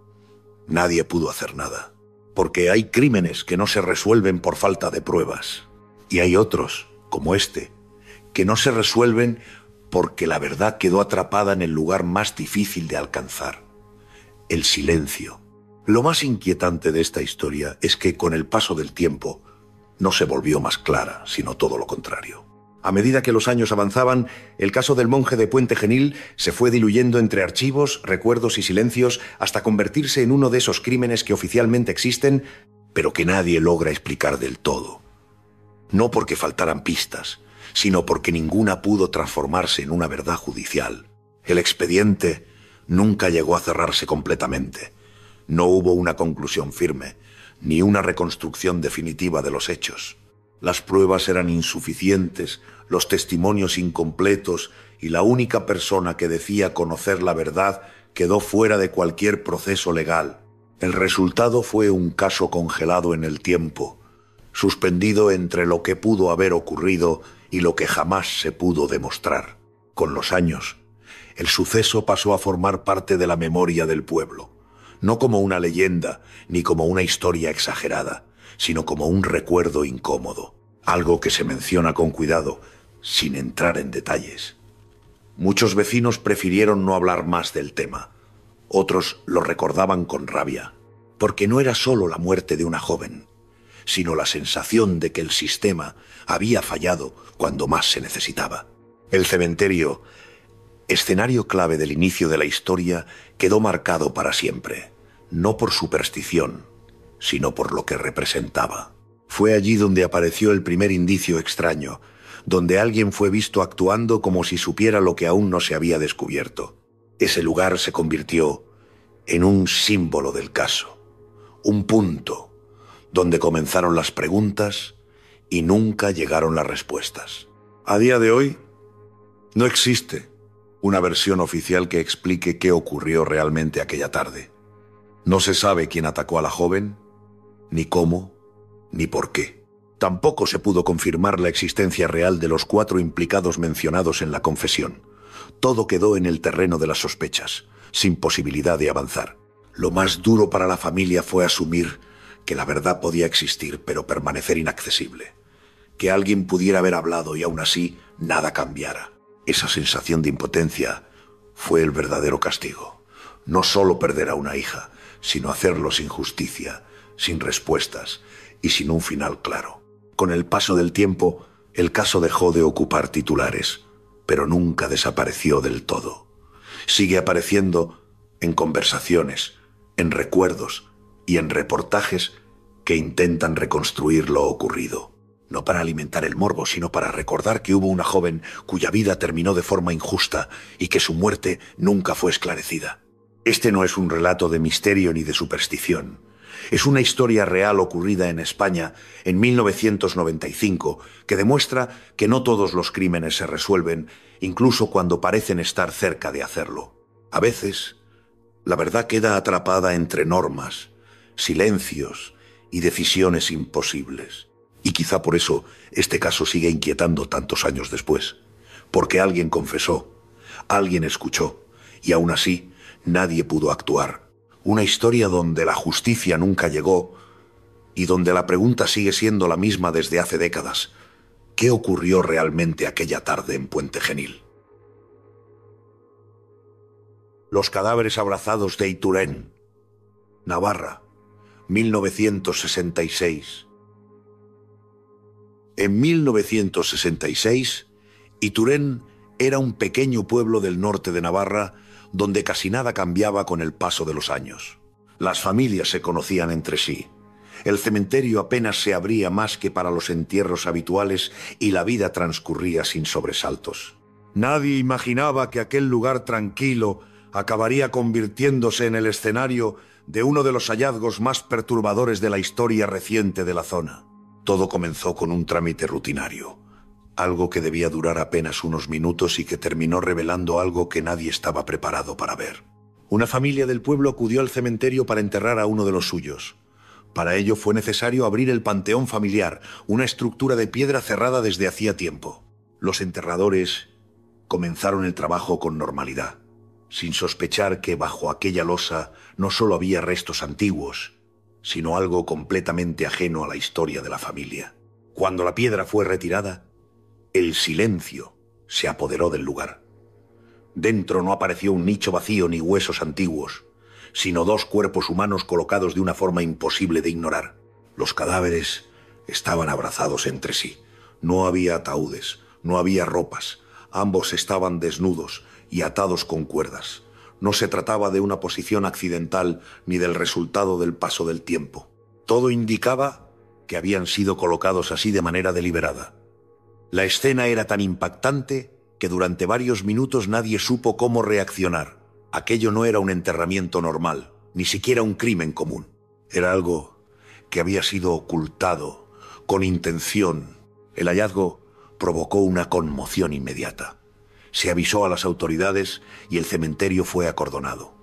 nadie pudo hacer nada. Porque hay crímenes que no se resuelven por falta de pruebas. Y hay otros, como este, que no se resuelven porque la verdad quedó atrapada en el lugar más difícil de alcanzar: el silencio. Lo más inquietante de esta historia es que con el paso del tiempo no se volvió más clara, sino todo lo contrario. A medida que los años avanzaban, el caso del monje de Puente Genil se fue diluyendo entre archivos, recuerdos y silencios hasta convertirse en uno de esos crímenes que oficialmente existen, pero que nadie logra explicar del todo. No porque faltaran pistas, sino porque ninguna pudo transformarse en una verdad judicial. El expediente nunca llegó a cerrarse completamente. No hubo una conclusión firme, ni una reconstrucción definitiva de los hechos. Las pruebas eran insuficientes, los testimonios incompletos, y la única persona que decía conocer la verdad quedó fuera de cualquier proceso legal. El resultado fue un caso congelado en el tiempo, suspendido entre lo que pudo haber ocurrido y lo que jamás se pudo demostrar. Con los años, el suceso pasó a formar parte de la memoria del pueblo, no como una leyenda ni como una historia exagerada, sino como un recuerdo incómodo, algo que se menciona con cuidado, sin entrar en detalles. Muchos vecinos prefirieron no hablar más del tema. Otros lo recordaban con rabia, porque no era solo la muerte de una joven, sino la sensación de que el sistema había fallado cuando más se necesitaba. El cementerio, escenario clave del inicio de la historia, quedó marcado para siempre, no por superstición, sino por lo que representaba. Fue allí donde apareció el primer indicio extraño, donde alguien fue visto actuando como si supiera lo que aún no se había descubierto. Ese lugar se convirtió en un símbolo del caso, un punto donde comenzaron las preguntas y nunca llegaron las respuestas. A día de hoy, no existe una versión oficial que explique qué ocurrió realmente aquella tarde. No se sabe quién atacó a la joven, ni cómo, ni por qué. Tampoco se pudo confirmar la existencia real de los cuatro implicados mencionados en la confesión. Todo quedó en el terreno de las sospechas, sin posibilidad de avanzar. Lo más duro para la familia fue asumir que la verdad podía existir, pero permanecer inaccesible. Que alguien pudiera haber hablado y aún así nada cambiara. Esa sensación de impotencia fue el verdadero castigo. No solo perder a una hija, sino hacerlo sin justicia, sin respuestas y sin un final claro. Con el paso del tiempo, el caso dejó de ocupar titulares, pero nunca desapareció del todo. Sigue apareciendo en conversaciones, en recuerdos y en reportajes que intentan reconstruir lo ocurrido. No para alimentar el morbo, sino para recordar que hubo una joven cuya vida terminó de forma injusta y que su muerte nunca fue esclarecida. Este no es un relato de misterio ni de superstición. Es una historia real ocurrida en España en mil novecientos noventa y cinco que demuestra que no todos los crímenes se resuelven, incluso cuando parecen estar cerca de hacerlo. A veces, la verdad queda atrapada entre normas, silencios y decisiones imposibles. Y quizá por eso este caso sigue inquietando tantos años después. Porque alguien confesó, alguien escuchó, y aún así nadie pudo actuar. Una historia donde la justicia nunca llegó y donde la pregunta sigue siendo la misma desde hace décadas. ¿Qué ocurrió realmente aquella tarde en Puente Genil? Los cadáveres abrazados de Ituren, Navarra, mil novecientos sesenta y seis. En mil novecientos sesenta y seis, Ituren era un pequeño pueblo del norte de Navarra donde casi nada cambiaba con el paso de los años. Las familias se conocían entre sí. El cementerio apenas se abría más que para los entierros habituales y la vida transcurría sin sobresaltos. Nadie imaginaba que aquel lugar tranquilo acabaría convirtiéndose en el escenario de uno de los hallazgos más perturbadores de la historia reciente de la zona. Todo comenzó con un trámite rutinario, algo que debía durar apenas unos minutos y que terminó revelando algo que nadie estaba preparado para ver. Una familia del pueblo acudió al cementerio para enterrar a uno de los suyos. Para ello fue necesario abrir el panteón familiar, una estructura de piedra cerrada desde hacía tiempo. Los enterradores comenzaron el trabajo con normalidad, sin sospechar que bajo aquella losa no solo había restos antiguos, sino algo completamente ajeno a la historia de la familia. Cuando la piedra fue retirada, el silencio se apoderó del lugar. Dentro no apareció un nicho vacío ni huesos antiguos, sino dos cuerpos humanos colocados de una forma imposible de ignorar. Los cadáveres estaban abrazados entre sí. No había ataúdes, no había ropas. Ambos estaban desnudos y atados con cuerdas. No se trataba de una posición accidental ni del resultado del paso del tiempo. Todo indicaba que habían sido colocados así de manera deliberada. La escena era tan impactante que durante varios minutos nadie supo cómo reaccionar. Aquello no era un enterramiento normal, ni siquiera un crimen común. Era algo que había sido ocultado, con intención. El hallazgo provocó una conmoción inmediata. Se avisó a las autoridades y el cementerio fue acordonado.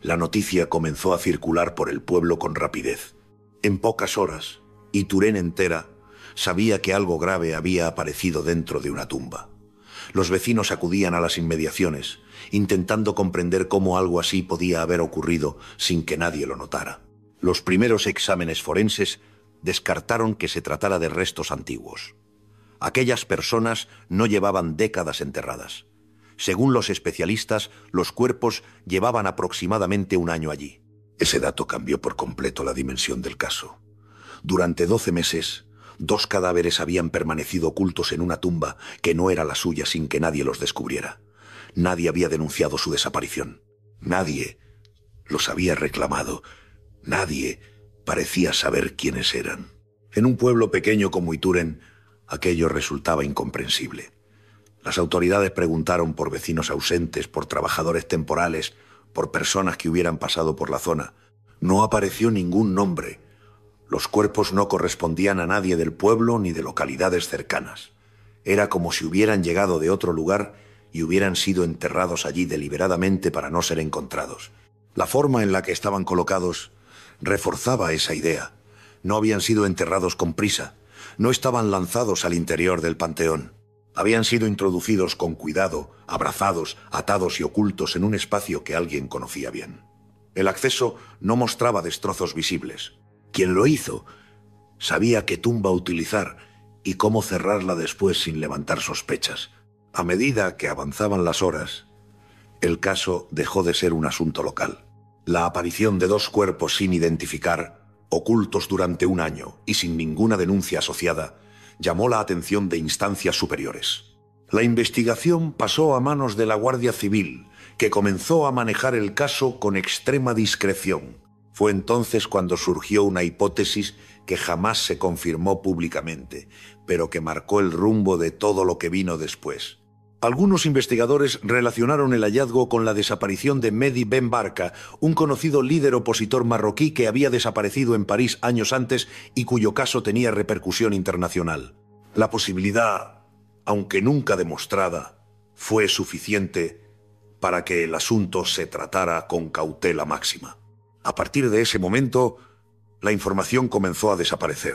La noticia comenzó a circular por el pueblo con rapidez. En pocas horas, Ituren entera sabía que algo grave había aparecido dentro de una tumba. Los vecinos acudían a las inmediaciones, intentando comprender cómo algo así podía haber ocurrido sin que nadie lo notara. Los primeros exámenes forenses descartaron que se tratara de restos antiguos. Aquellas personas no llevaban décadas enterradas. Según los especialistas, los cuerpos llevaban aproximadamente un año allí. Ese dato cambió por completo la dimensión del caso. Durante doce meses, dos cadáveres habían permanecido ocultos en una tumba que no era la suya sin que nadie los descubriera. Nadie había denunciado su desaparición. Nadie los había reclamado. Nadie parecía saber quiénes eran. En un pueblo pequeño como Ituren, aquello resultaba incomprensible. Las autoridades preguntaron por vecinos ausentes, por trabajadores temporales, por personas que hubieran pasado por la zona. No apareció ningún nombre. Los cuerpos no correspondían a nadie del pueblo ni de localidades cercanas. Era como si hubieran llegado de otro lugar y hubieran sido enterrados allí deliberadamente para no ser encontrados. La forma en la que estaban colocados reforzaba esa idea. No habían sido enterrados con prisa. No estaban lanzados al interior del panteón. Habían sido introducidos con cuidado, abrazados, atados y ocultos en un espacio que alguien conocía bien. El acceso no mostraba destrozos visibles. Quien lo hizo sabía qué tumba utilizar y cómo cerrarla después sin levantar sospechas. A medida que avanzaban las horas, el caso dejó de ser un asunto local. La aparición de dos cuerpos sin identificar, ocultos durante un año y sin ninguna denuncia asociada, llamó la atención de instancias superiores. La investigación pasó a manos de la Guardia Civil, que comenzó a manejar el caso con extrema discreción. Fue entonces cuando surgió una hipótesis que jamás se confirmó públicamente, pero que marcó el rumbo de todo lo que vino después. Algunos investigadores relacionaron el hallazgo con la desaparición de Mehdi Ben Barka, un conocido líder opositor marroquí que había desaparecido en París años antes y cuyo caso tenía repercusión internacional. La posibilidad, aunque nunca demostrada, fue suficiente para que el asunto se tratara con cautela máxima. A partir de ese momento, la información comenzó a desaparecer.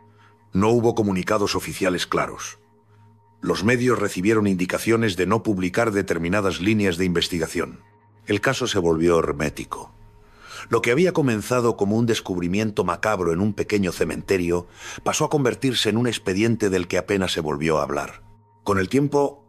No hubo comunicados oficiales claros. Los medios recibieron indicaciones de no publicar determinadas líneas de investigación. El caso se volvió hermético. Lo que había comenzado como un descubrimiento macabro en un pequeño cementerio pasó a convertirse en un expediente del que apenas se volvió a hablar. Con el tiempo,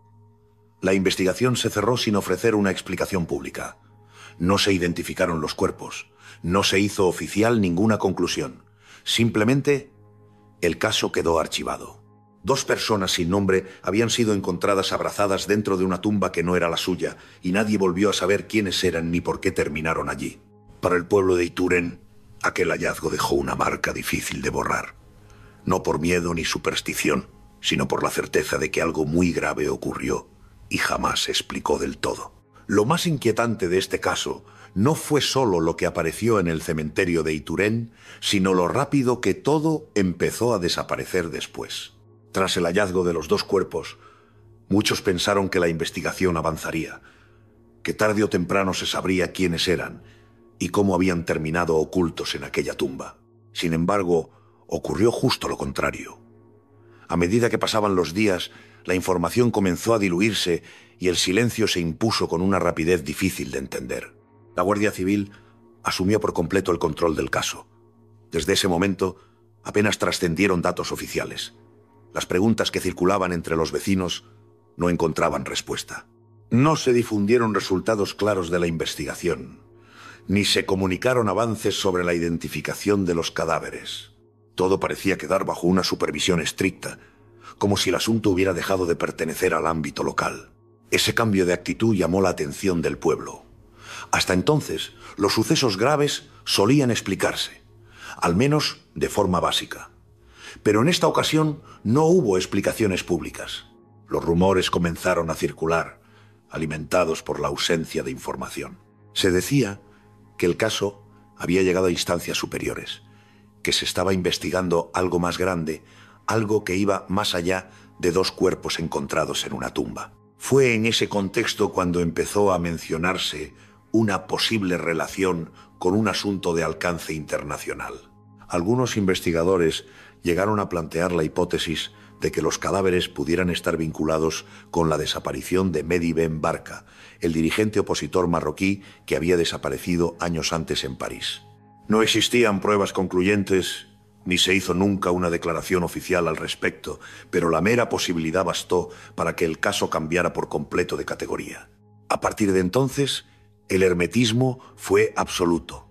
la investigación se cerró sin ofrecer una explicación pública. No se identificaron los cuerpos. No se hizo oficial ninguna conclusión. Simplemente, el caso quedó archivado. Dos personas sin nombre habían sido encontradas abrazadas dentro de una tumba que no era la suya, y nadie volvió a saber quiénes eran ni por qué terminaron allí. Para el pueblo de Ituren, aquel hallazgo dejó una marca difícil de borrar. No por miedo ni superstición, sino por la certeza de que algo muy grave ocurrió y jamás se explicó del todo. Lo más inquietante de este caso no fue solo lo que apareció en el cementerio de Ituren, sino lo rápido que todo empezó a desaparecer después. Tras el hallazgo de los dos cuerpos, muchos pensaron que la investigación avanzaría, que tarde o temprano se sabría quiénes eran y cómo habían terminado ocultos en aquella tumba. Sin embargo, ocurrió justo lo contrario. A medida que pasaban los días, la información comenzó a diluirse y el silencio se impuso con una rapidez difícil de entender. La Guardia Civil asumió por completo el control del caso. Desde ese momento, apenas trascendieron datos oficiales. Las preguntas que circulaban entre los vecinos no encontraban respuesta. No se difundieron resultados claros de la investigación, ni se comunicaron avances sobre la identificación de los cadáveres. Todo parecía quedar bajo una supervisión estricta, como si el asunto hubiera dejado de pertenecer al ámbito local. Ese cambio de actitud llamó la atención del pueblo. Hasta entonces, los sucesos graves solían explicarse, al menos de forma básica. Pero en esta ocasión no hubo explicaciones públicas. Los rumores comenzaron a circular, alimentados por la ausencia de información. Se decía que el caso había llegado a instancias superiores, que se estaba investigando algo más grande, algo que iba más allá de dos cuerpos encontrados en una tumba. Fue en ese contexto cuando empezó a mencionarse una posible relación con un asunto de alcance internacional. Algunos investigadores llegaron a plantear la hipótesis de que los cadáveres pudieran estar vinculados con la desaparición de Mehdi Ben Barka, el dirigente opositor marroquí que había desaparecido años antes en París. No existían pruebas concluyentes, ni se hizo nunca una declaración oficial al respecto, pero la mera posibilidad bastó para que el caso cambiara por completo de categoría. A partir de entonces, el hermetismo fue absoluto.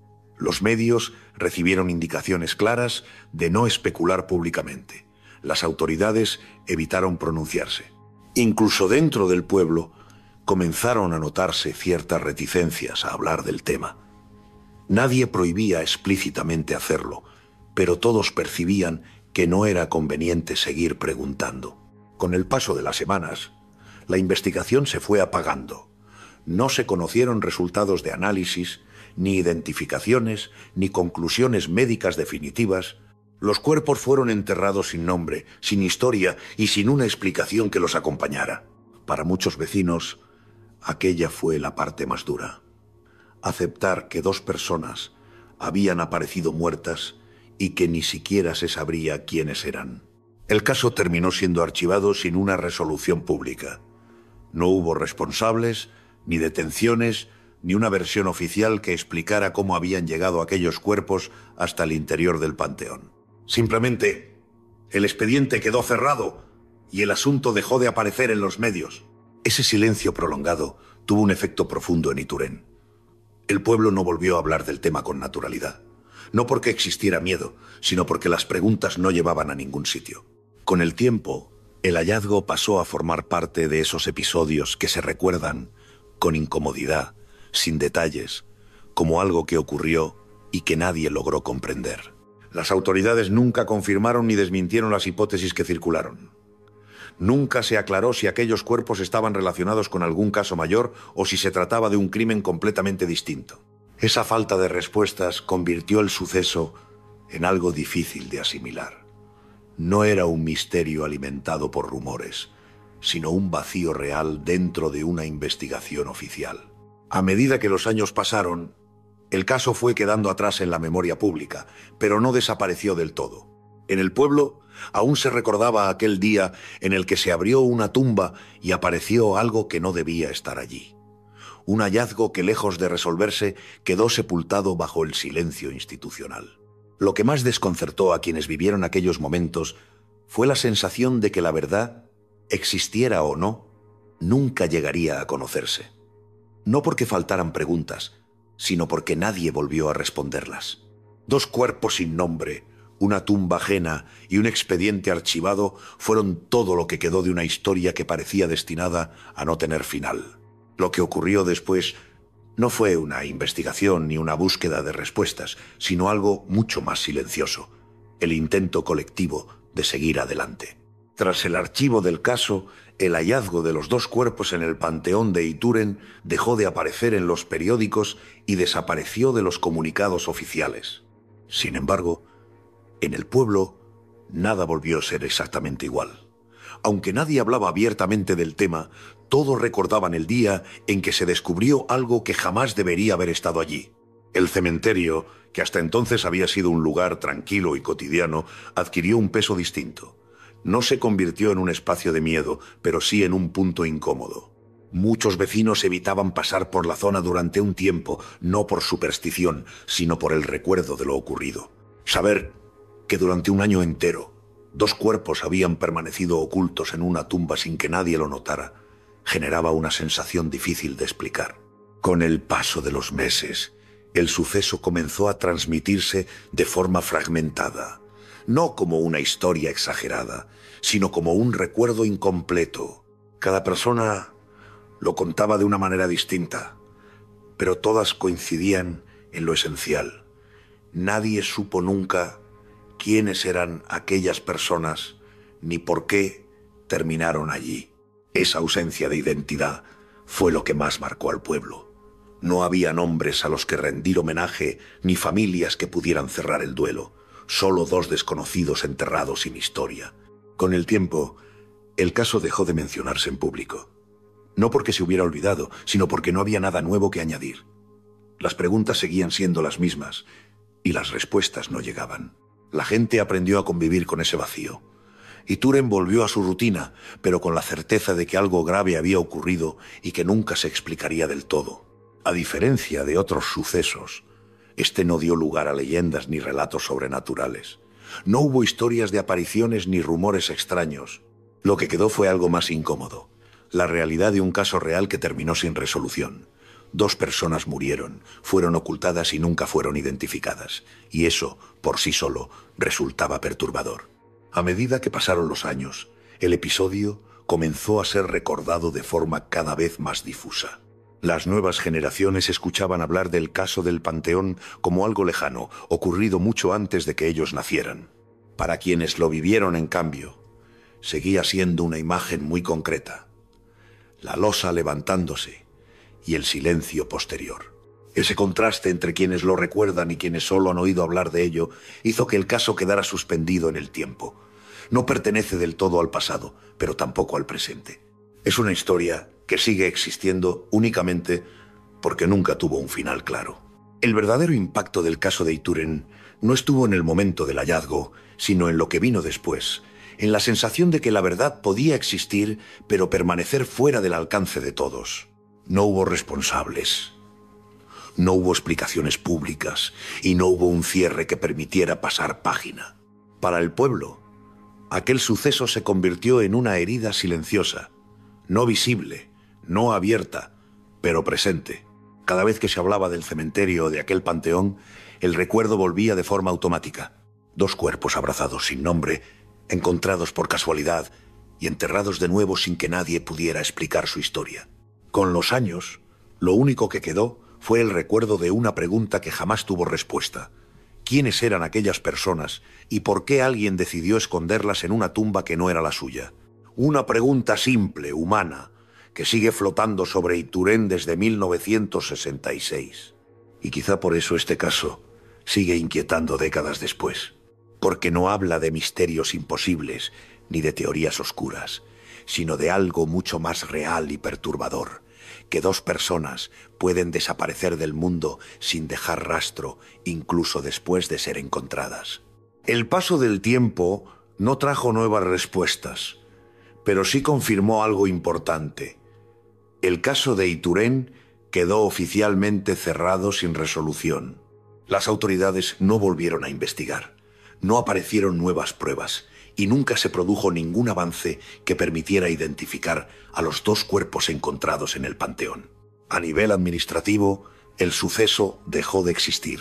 Los medios recibieron indicaciones claras de no especular públicamente. Las autoridades evitaron pronunciarse. Incluso dentro del pueblo comenzaron a notarse ciertas reticencias a hablar del tema. Nadie prohibía explícitamente hacerlo, pero todos percibían que no era conveniente seguir preguntando. Con el paso de las semanas, la investigación se fue apagando. No se conocieron resultados de análisis, ni identificaciones, ni conclusiones médicas definitivas. Los cuerpos fueron enterrados sin nombre, sin historia y sin una explicación que los acompañara. Para muchos vecinos, aquella fue la parte más dura. Aceptar que dos personas habían aparecido muertas y que ni siquiera se sabría quiénes eran. El caso terminó siendo archivado sin una resolución pública. No hubo responsables, ni detenciones, ni una versión oficial que explicara cómo habían llegado aquellos cuerpos hasta el interior del panteón. Simplemente, el expediente quedó cerrado y el asunto dejó de aparecer en los medios. Ese silencio prolongado tuvo un efecto profundo en Ituren. El pueblo no volvió a hablar del tema con naturalidad. No porque existiera miedo, sino porque las preguntas no llevaban a ningún sitio. Con el tiempo, el hallazgo pasó a formar parte de esos episodios que se recuerdan con incomodidad, sin detalles, como algo que ocurrió y que nadie logró comprender. Las autoridades nunca confirmaron ni desmintieron las hipótesis que circularon. Nunca se aclaró si aquellos cuerpos estaban relacionados con algún caso mayor o si se trataba de un crimen completamente distinto. Esa falta de respuestas convirtió el suceso en algo difícil de asimilar. No era un misterio alimentado por rumores, sino un vacío real dentro de una investigación oficial. A medida que los años pasaron, el caso fue quedando atrás en la memoria pública, pero no desapareció del todo. En el pueblo aún se recordaba aquel día en el que se abrió una tumba y apareció algo que no debía estar allí. Un hallazgo que, lejos de resolverse, quedó sepultado bajo el silencio institucional. Lo que más desconcertó a quienes vivieron aquellos momentos fue la sensación de que la verdad, existiera o no, nunca llegaría a conocerse. No porque faltaran preguntas, sino porque nadie volvió a responderlas. Dos cuerpos sin nombre, una tumba ajena y un expediente archivado fueron todo lo que quedó de una historia que parecía destinada a no tener final. Lo que ocurrió después no fue una investigación ni una búsqueda de respuestas, sino algo mucho más silencioso, el intento colectivo de seguir adelante. Tras el archivo del caso, el hallazgo de los dos cuerpos en el panteón de Ituren dejó de aparecer en los periódicos y desapareció de los comunicados oficiales. Sin embargo, en el pueblo, nada volvió a ser exactamente igual. Aunque nadie hablaba abiertamente del tema, todos recordaban el día en que se descubrió algo que jamás debería haber estado allí. El cementerio, que hasta entonces había sido un lugar tranquilo y cotidiano, adquirió un peso distinto. No se convirtió en un espacio de miedo, pero sí en un punto incómodo. Muchos vecinos evitaban pasar por la zona durante un tiempo, no por superstición, sino por el recuerdo de lo ocurrido. Saber que durante un año entero dos cuerpos habían permanecido ocultos en una tumba sin que nadie lo notara, generaba una sensación difícil de explicar. Con el paso de los meses, el suceso comenzó a transmitirse de forma fragmentada, no como una historia exagerada, sino como un recuerdo incompleto. Cada persona lo contaba de una manera distinta, pero todas coincidían en lo esencial. Nadie supo nunca quiénes eran aquellas personas ni por qué terminaron allí. Esa ausencia de identidad fue lo que más marcó al pueblo. No había nombres a los que rendir homenaje ni familias que pudieran cerrar el duelo. Solo dos desconocidos enterrados sin historia. Con el tiempo, el caso dejó de mencionarse en público. No porque se hubiera olvidado, sino porque no había nada nuevo que añadir. Las preguntas seguían siendo las mismas y las respuestas no llegaban. La gente aprendió a convivir con ese vacío. Ituren volvió a su rutina, pero con la certeza de que algo grave había ocurrido y que nunca se explicaría del todo. A diferencia de otros sucesos, este no dio lugar a leyendas ni relatos sobrenaturales. No hubo historias de apariciones ni rumores extraños. Lo que quedó fue algo más incómodo. La realidad de un caso real que terminó sin resolución. Dos personas murieron, fueron ocultadas y nunca fueron identificadas. Y eso, por sí solo, resultaba perturbador. A medida que pasaron los años, el episodio comenzó a ser recordado de forma cada vez más difusa. Las nuevas generaciones escuchaban hablar del caso del Panteón como algo lejano, ocurrido mucho antes de que ellos nacieran. Para quienes lo vivieron, en cambio, seguía siendo una imagen muy concreta. La losa levantándose y el silencio posterior. Ese contraste entre quienes lo recuerdan y quienes solo han oído hablar de ello hizo que el caso quedara suspendido en el tiempo. No pertenece del todo al pasado, pero tampoco al presente. Es una historia que sigue existiendo únicamente porque nunca tuvo un final claro. El verdadero impacto del caso de Ituren no estuvo en el momento del hallazgo, sino en lo que vino después, en la sensación de que la verdad podía existir, pero permanecer fuera del alcance de todos. No hubo responsables, no hubo explicaciones públicas y no hubo un cierre que permitiera pasar página. Para el pueblo, aquel suceso se convirtió en una herida silenciosa, no visible, no abierta, pero presente. Cada vez que se hablaba del cementerio o de aquel panteón, el recuerdo volvía de forma automática. Dos cuerpos abrazados sin nombre, encontrados por casualidad y enterrados de nuevo sin que nadie pudiera explicar su historia. Con los años, lo único que quedó fue el recuerdo de una pregunta que jamás tuvo respuesta. ¿Quiénes eran aquellas personas y por qué alguien decidió esconderlas en una tumba que no era la suya? Una pregunta simple, humana, que sigue flotando sobre Ituren desde mil novecientos sesenta y seis. Y quizá por eso este caso sigue inquietando décadas después. Porque no habla de misterios imposibles ni de teorías oscuras, sino de algo mucho más real y perturbador, que dos personas pueden desaparecer del mundo sin dejar rastro, incluso después de ser encontradas. El paso del tiempo no trajo nuevas respuestas, pero sí confirmó algo importante. El caso de Ituren quedó oficialmente cerrado sin resolución. Las autoridades no volvieron a investigar, no aparecieron nuevas pruebas y nunca se produjo ningún avance que permitiera identificar a los dos cuerpos encontrados en el panteón. A nivel administrativo, el suceso dejó de existir.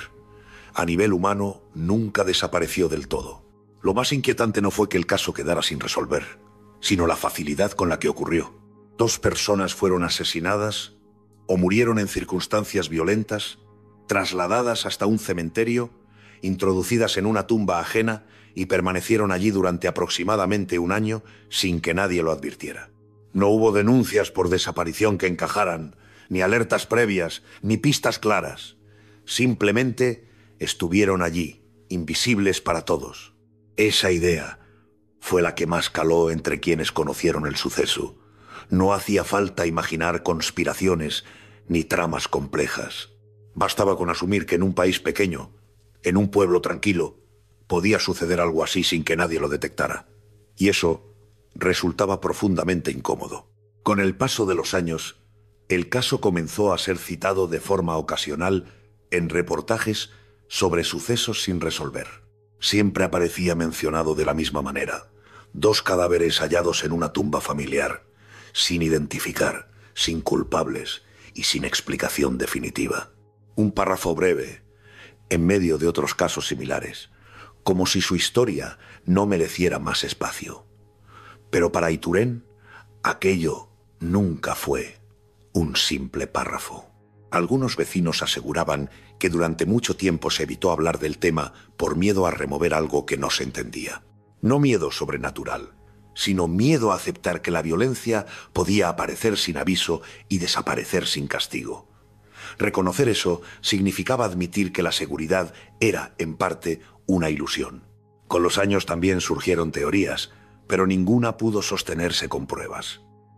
A nivel humano, nunca desapareció del todo. Lo más inquietante no fue que el caso quedara sin resolver, sino la facilidad con la que ocurrió. Dos personas fueron asesinadas o murieron en circunstancias violentas, trasladadas hasta un cementerio, introducidas en una tumba ajena y permanecieron allí durante aproximadamente un año sin que nadie lo advirtiera. No hubo denuncias por desaparición que encajaran, ni alertas previas, ni pistas claras. Simplemente estuvieron allí, invisibles para todos. Esa idea fue la que más caló entre quienes conocieron el suceso. No hacía falta imaginar conspiraciones ni tramas complejas. Bastaba con asumir que en un país pequeño, en un pueblo tranquilo, podía suceder algo así sin que nadie lo detectara. Y eso resultaba profundamente incómodo. Con el paso de los años, el caso comenzó a ser citado de forma ocasional en reportajes sobre sucesos sin resolver. Siempre aparecía mencionado de la misma manera. Dos cadáveres hallados en una tumba familiar, sin identificar, sin culpables y sin explicación definitiva. Un párrafo breve, en medio de otros casos similares, como si su historia no mereciera más espacio. Pero para Ituren, aquello nunca fue un simple párrafo. Algunos vecinos aseguraban que durante mucho tiempo se evitó hablar del tema por miedo a remover algo que no se entendía. No miedo sobrenatural, sino miedo a aceptar que la violencia podía aparecer sin aviso y desaparecer sin castigo. Reconocer eso significaba admitir que la seguridad era, en parte, una ilusión. Con los años también surgieron teorías, pero ninguna pudo sostenerse con pruebas.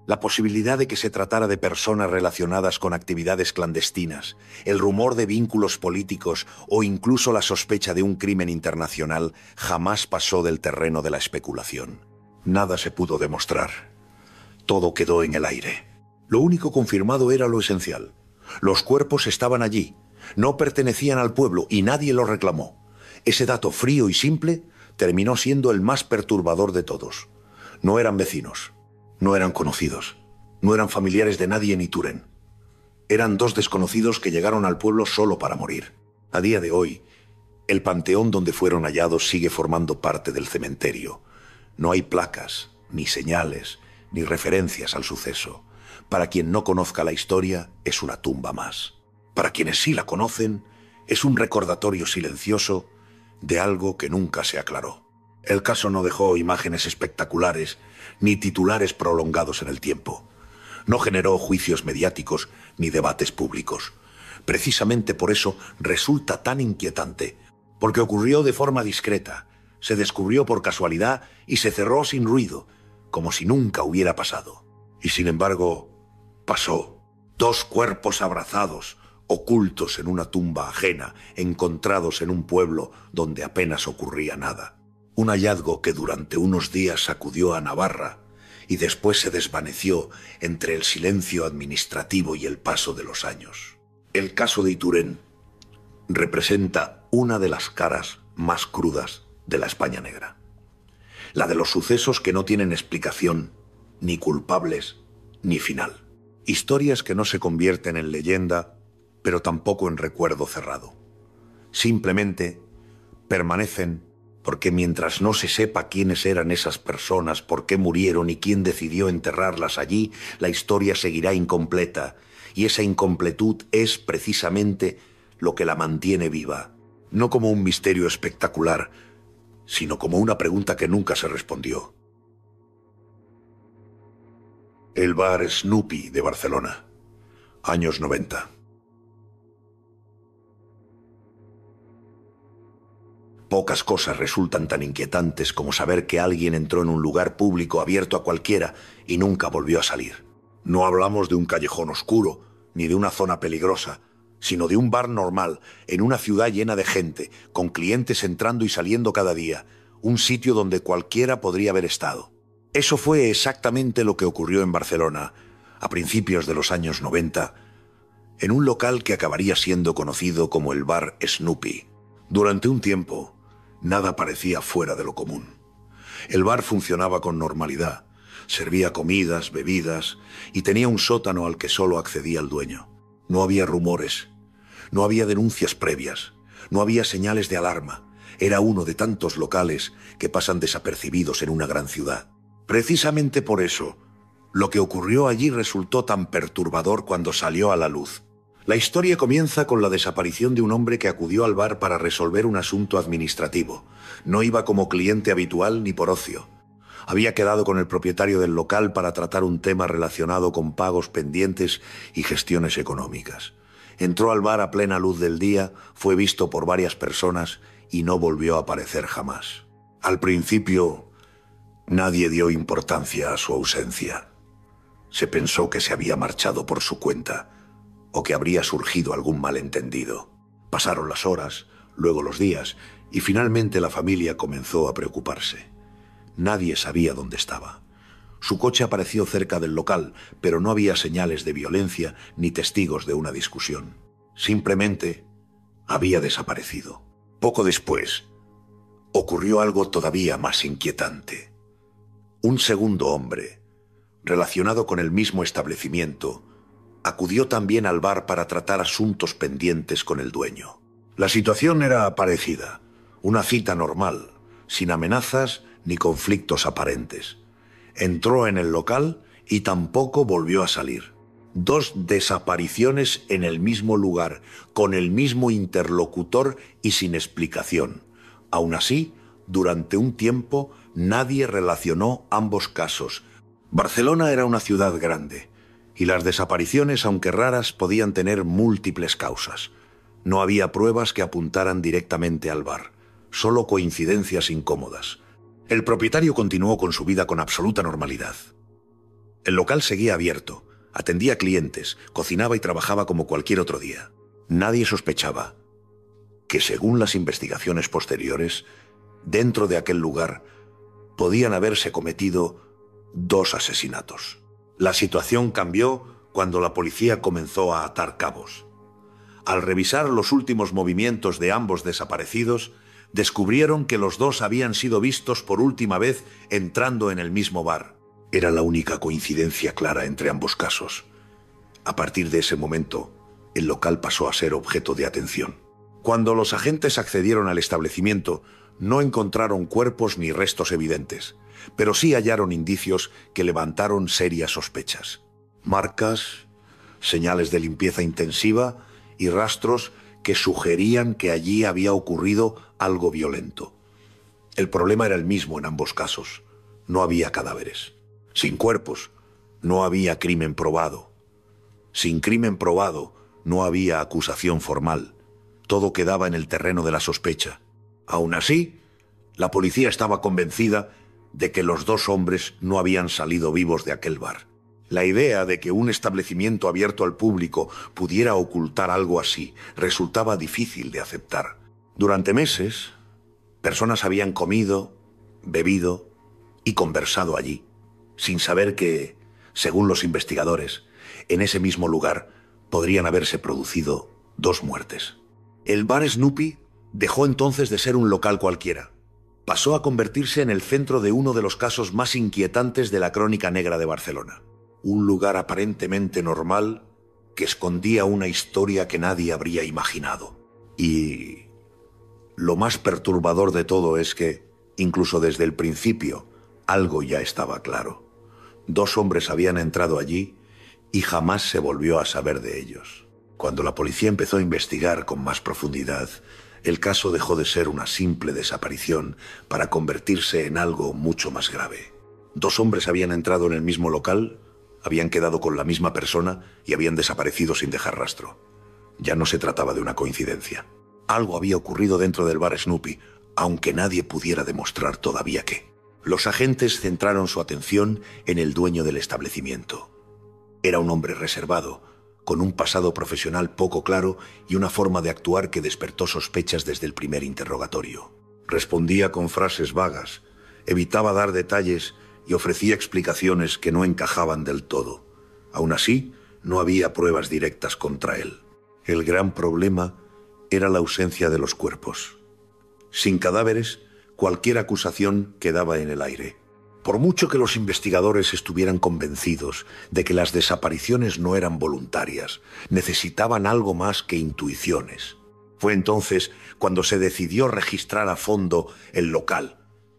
La posibilidad de que se tratara de personas relacionadas con actividades clandestinas, el rumor de vínculos políticos o incluso la sospecha de un crimen internacional jamás pasó del terreno de la especulación. Nada se pudo demostrar. Todo quedó en el aire. Lo único confirmado era lo esencial. Los cuerpos estaban allí, no pertenecían al pueblo y nadie los reclamó. Ese dato frío y simple terminó siendo el más perturbador de todos. No eran vecinos. No eran conocidos, no eran familiares de nadie ni Turén. Eran dos desconocidos que llegaron al pueblo solo para morir. A día de hoy, el panteón donde fueron hallados sigue formando parte del cementerio. No hay placas, ni señales, ni referencias al suceso. Para quien no conozca la historia, es una tumba más. Para quienes sí la conocen, es un recordatorio silencioso de algo que nunca se aclaró. El caso no dejó imágenes espectaculares ni titulares prolongados en el tiempo. No generó juicios mediáticos ni debates públicos. Precisamente por eso resulta tan inquietante, porque ocurrió de forma discreta, se descubrió por casualidad y se cerró sin ruido, como si nunca hubiera pasado. Y sin embargo, pasó. Dos cuerpos abrazados, ocultos en una tumba ajena, encontrados en un pueblo donde apenas ocurría nada. Un hallazgo que durante unos días sacudió a Navarra y después se desvaneció entre el silencio administrativo y el paso de los años. El caso de Iturén representa una de las caras más crudas de la España negra. La de los sucesos que no tienen explicación, ni culpables, ni final. Historias que no se convierten en leyenda, pero tampoco en recuerdo cerrado. Simplemente permanecen porque mientras no se sepa quiénes eran esas personas, por qué murieron y quién decidió enterrarlas allí, la historia seguirá incompleta, y esa incompletud es precisamente lo que la mantiene viva, no como un misterio espectacular, sino como una pregunta que nunca se respondió. El bar Snoopy de Barcelona, años noventa. Pocas cosas resultan tan inquietantes como saber que alguien entró en un lugar público abierto a cualquiera y nunca volvió a salir. No hablamos de un callejón oscuro, ni de una zona peligrosa, sino de un bar normal, en una ciudad llena de gente, con clientes entrando y saliendo cada día, un sitio donde cualquiera podría haber estado. Eso fue exactamente lo que ocurrió en Barcelona, a principios de los años noventa, en un local que acabaría siendo conocido como el bar Snoopy. Durante un tiempo, nada parecía fuera de lo común. El bar funcionaba con normalidad, servía comidas, bebidas y tenía un sótano al que solo accedía el dueño. No había rumores, no había denuncias previas, no había señales de alarma. Era uno de tantos locales que pasan desapercibidos en una gran ciudad. Precisamente por eso, lo que ocurrió allí resultó tan perturbador cuando salió a la luz. La historia comienza con la desaparición de un hombre que acudió al bar para resolver un asunto administrativo. No iba como cliente habitual ni por ocio. Había quedado con el propietario del local para tratar un tema relacionado con pagos pendientes y gestiones económicas. Entró al bar a plena luz del día, fue visto por varias personas y no volvió a aparecer jamás. Al principio, nadie dio importancia a su ausencia. Se pensó que se había marchado por su cuenta, o que habría surgido algún malentendido. Pasaron las horas, luego los días, y finalmente la familia comenzó a preocuparse. Nadie sabía dónde estaba. Su coche apareció cerca del local, pero no había señales de violencia ni testigos de una discusión. Simplemente había desaparecido. Poco después, ocurrió algo todavía más inquietante. Un segundo hombre, relacionado con el mismo establecimiento, acudió también al bar para tratar asuntos pendientes con el dueño. La situación era parecida, una cita normal, sin amenazas ni conflictos aparentes. Entró en el local y tampoco volvió a salir. Dos desapariciones en el mismo lugar, con el mismo interlocutor y sin explicación. Aún así, durante un tiempo, nadie relacionó ambos casos. Barcelona era una ciudad grande, y las desapariciones, aunque raras, podían tener múltiples causas. No había pruebas que apuntaran directamente al bar, solo coincidencias incómodas. El propietario continuó con su vida con absoluta normalidad. El local seguía abierto, atendía clientes, cocinaba y trabajaba como cualquier otro día. Nadie sospechaba que, según las investigaciones posteriores, dentro de aquel lugar podían haberse cometido dos asesinatos. La situación cambió cuando la policía comenzó a atar cabos. Al revisar los últimos movimientos de ambos desaparecidos, descubrieron que los dos habían sido vistos por última vez entrando en el mismo bar. Era la única coincidencia clara entre ambos casos. A partir de ese momento, el local pasó a ser objeto de atención. Cuando los agentes accedieron al establecimiento, no encontraron cuerpos ni restos evidentes, pero sí hallaron indicios que levantaron serias sospechas. Marcas, señales de limpieza intensiva y rastros que sugerían que allí había ocurrido algo violento. El problema era el mismo en ambos casos. No había cadáveres. Sin cuerpos, no había crimen probado. Sin crimen probado, no había acusación formal. Todo quedaba en el terreno de la sospecha. Aún así, la policía estaba convencida de que los dos hombres no habían salido vivos de aquel bar. La idea de que un establecimiento abierto al público pudiera ocultar algo así resultaba difícil de aceptar. Durante meses, personas habían comido, bebido y conversado allí, sin saber que, según los investigadores, en ese mismo lugar podrían haberse producido dos muertes. El bar Snoopy dejó entonces de ser un local cualquiera. Pasó a convertirse en el centro de uno de los casos más inquietantes de la crónica negra de Barcelona. Un lugar aparentemente normal que escondía una historia que nadie habría imaginado. Y lo más perturbador de todo es que, incluso desde el principio, algo ya estaba claro. Dos hombres habían entrado allí y jamás se volvió a saber de ellos. Cuando la policía empezó a investigar con más profundidad, el caso dejó de ser una simple desaparición para convertirse en algo mucho más grave. Dos hombres habían entrado en el mismo local, habían quedado con la misma persona y habían desaparecido sin dejar rastro. Ya no se trataba de una coincidencia. Algo había ocurrido dentro del bar Snoopy, aunque nadie pudiera demostrar todavía qué. Los agentes centraron su atención en el dueño del establecimiento. Era un hombre reservado, con un pasado profesional poco claro y una forma de actuar que despertó sospechas desde el primer interrogatorio. Respondía con frases vagas, evitaba dar detalles y ofrecía explicaciones que no encajaban del todo. Aún así, no había pruebas directas contra él. El gran problema era la ausencia de los cuerpos. Sin cadáveres, cualquier acusación quedaba en el aire. Por mucho que los investigadores estuvieran convencidos de que las desapariciones no eran voluntarias, necesitaban algo más que intuiciones. Fue entonces cuando se decidió registrar a fondo el local.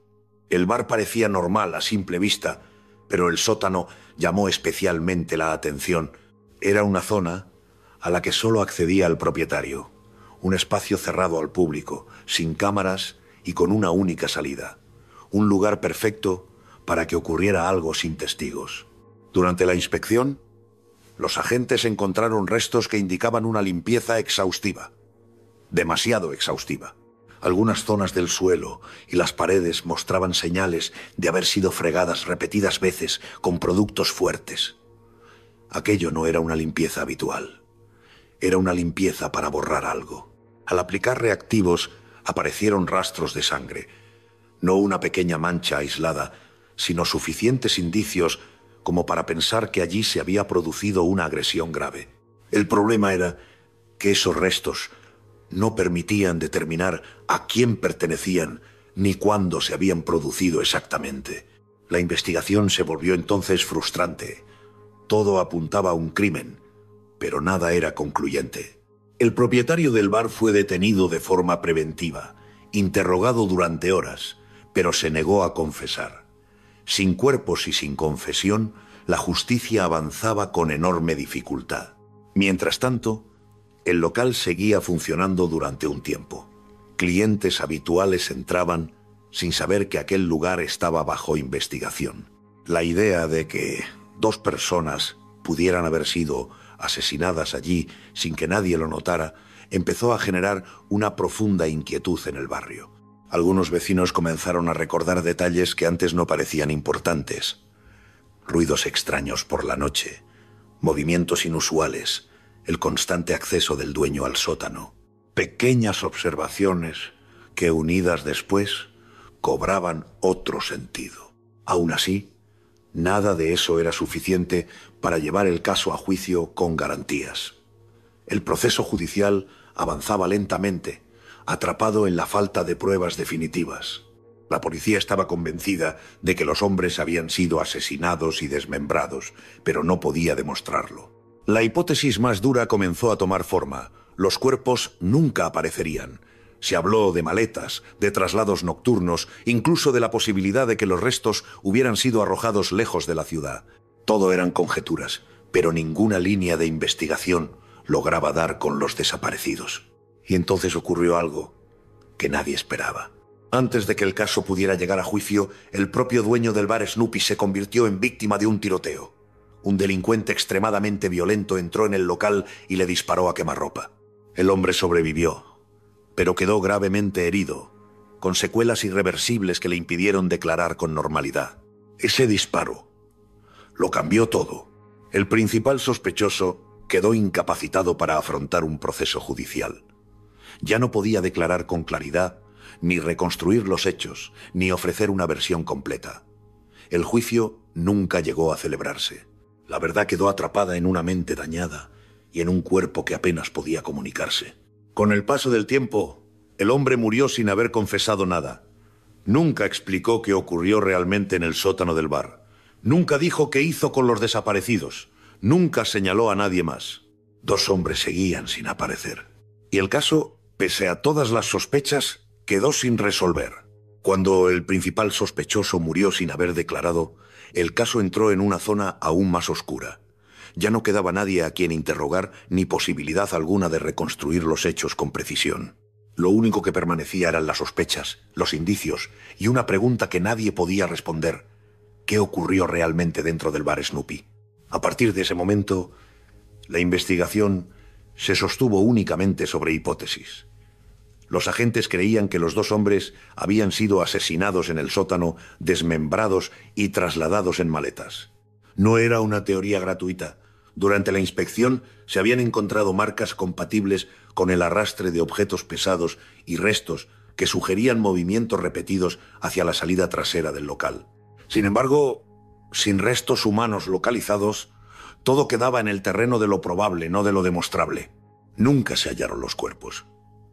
El bar parecía normal a simple vista, pero el sótano llamó especialmente la atención. Era una zona a la que solo accedía el propietario, un espacio cerrado al público, sin cámaras y con una única salida. Un lugar perfecto para que ocurriera algo sin testigos. Durante la inspección, los agentes encontraron restos que indicaban una limpieza exhaustiva, demasiado exhaustiva. Algunas zonas del suelo y las paredes mostraban señales de haber sido fregadas repetidas veces con productos fuertes. Aquello no era una limpieza habitual. Era una limpieza para borrar algo. Al aplicar reactivos, aparecieron rastros de sangre. No una pequeña mancha aislada, sino suficientes indicios como para pensar que allí se había producido una agresión grave. El problema era que esos restos no permitían determinar a quién pertenecían ni cuándo se habían producido exactamente. La investigación se volvió entonces frustrante. Todo apuntaba a un crimen, pero nada era concluyente. El propietario del bar fue detenido de forma preventiva, interrogado durante horas, pero se negó a confesar. Sin cuerpos y sin confesión, la justicia avanzaba con enorme dificultad. Mientras tanto, el local seguía funcionando durante un tiempo. Clientes habituales entraban sin saber que aquel lugar estaba bajo investigación. La idea de que dos personas pudieran haber sido asesinadas allí sin que nadie lo notara empezó a generar una profunda inquietud en el barrio. Algunos vecinos comenzaron a recordar detalles que antes no parecían importantes. Ruidos extraños por la noche, movimientos inusuales, el constante acceso del dueño al sótano. Pequeñas observaciones que, unidas después, cobraban otro sentido. Aún así, nada de eso era suficiente para llevar el caso a juicio con garantías. El proceso judicial avanzaba lentamente, atrapado en la falta de pruebas definitivas. La policía estaba convencida de que los hombres habían sido asesinados y desmembrados, pero no podía demostrarlo. La hipótesis más dura comenzó a tomar forma. Los cuerpos nunca aparecerían. Se habló de maletas, de traslados nocturnos, incluso de la posibilidad de que los restos hubieran sido arrojados lejos de la ciudad. Todo eran conjeturas, pero ninguna línea de investigación lograba dar con los desaparecidos. Y entonces ocurrió algo que nadie esperaba. Antes de que el caso pudiera llegar a juicio, el propio dueño del bar Snoopy se convirtió en víctima de un tiroteo. Un delincuente extremadamente violento entró en el local y le disparó a quemarropa. El hombre sobrevivió, pero quedó gravemente herido, con secuelas irreversibles que le impidieron declarar con normalidad. Ese disparo lo cambió todo. El principal sospechoso quedó incapacitado para afrontar un proceso judicial. Ya no podía declarar con claridad, ni reconstruir los hechos, ni ofrecer una versión completa. El juicio nunca llegó a celebrarse. La verdad quedó atrapada en una mente dañada y en un cuerpo que apenas podía comunicarse. Con el paso del tiempo, el hombre murió sin haber confesado nada. Nunca explicó qué ocurrió realmente en el sótano del bar. Nunca dijo qué hizo con los desaparecidos. Nunca señaló a nadie más. Dos hombres seguían sin aparecer. Y el caso, pese a todas las sospechas, quedó sin resolver. Cuando el principal sospechoso murió sin haber declarado, el caso entró en una zona aún más oscura. Ya no quedaba nadie a quien interrogar ni posibilidad alguna de reconstruir los hechos con precisión. Lo único que permanecía eran las sospechas, los indicios y una pregunta que nadie podía responder. ¿Qué ocurrió realmente dentro del bar Snoopy? A partir de ese momento, la investigación se sostuvo únicamente sobre hipótesis. Los agentes creían que los dos hombres habían sido asesinados en el sótano, desmembrados y trasladados en maletas. No era una teoría gratuita. Durante la inspección se habían encontrado marcas compatibles con el arrastre de objetos pesados y restos que sugerían movimientos repetidos hacia la salida trasera del local. Sin embargo, sin restos humanos localizados, todo quedaba en el terreno de lo probable, no de lo demostrable. Nunca se hallaron los cuerpos.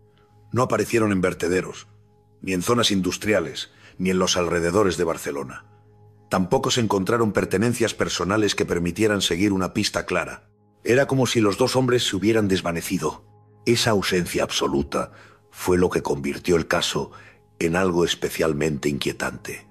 No aparecieron en vertederos, ni en zonas industriales, ni en los alrededores de Barcelona. Tampoco se encontraron pertenencias personales que permitieran seguir una pista clara. Era como si los dos hombres se hubieran desvanecido. Esa ausencia absoluta fue lo que convirtió el caso en algo especialmente inquietante.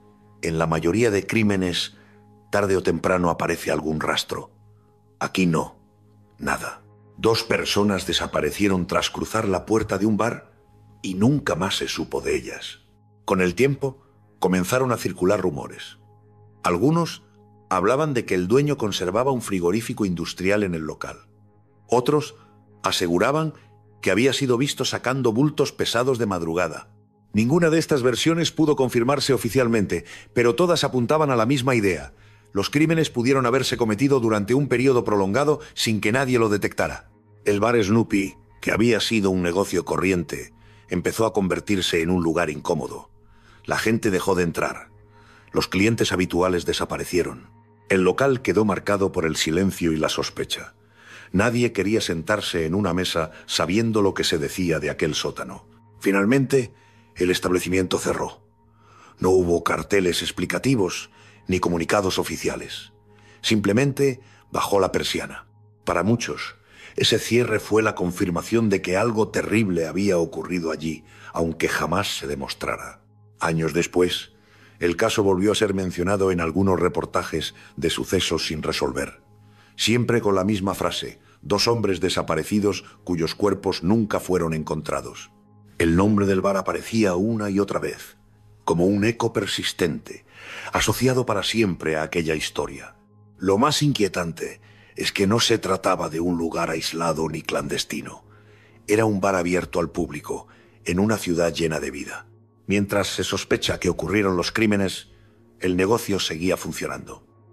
En la mayoría de crímenes, tarde o temprano aparece algún rastro. Aquí no, nada. Dos personas desaparecieron tras cruzar la puerta de un bar y nunca más se supo de ellas. Con el tiempo, comenzaron a circular rumores. Algunos hablaban de que el dueño conservaba un frigorífico industrial en el local. Otros aseguraban que había sido visto sacando bultos pesados de madrugada. Ninguna de estas versiones pudo confirmarse oficialmente, pero todas apuntaban a la misma idea. Los crímenes pudieron haberse cometido durante un periodo prolongado sin que nadie lo detectara. El bar Snoopy, que había sido un negocio corriente, empezó a convertirse en un lugar incómodo. La gente dejó de entrar. Los clientes habituales desaparecieron. El local quedó marcado por el silencio y la sospecha. Nadie quería sentarse en una mesa sabiendo lo que se decía de aquel sótano. Finalmente, el establecimiento cerró. No hubo carteles explicativos ni comunicados oficiales. Simplemente bajó la persiana. Para muchos, ese cierre fue la confirmación de que algo terrible había ocurrido allí, aunque jamás se demostrara. Años después, el caso volvió a ser mencionado en algunos reportajes de sucesos sin resolver. Siempre con la misma frase: dos hombres desaparecidos cuyos cuerpos nunca fueron encontrados. El nombre del bar aparecía una y otra vez, como un eco persistente, asociado para siempre a aquella historia. Lo más inquietante es que no se trataba de un lugar aislado ni clandestino. Era un bar abierto al público, en una ciudad llena de vida. Mientras se sospecha que ocurrieron los crímenes, el negocio seguía funcionando.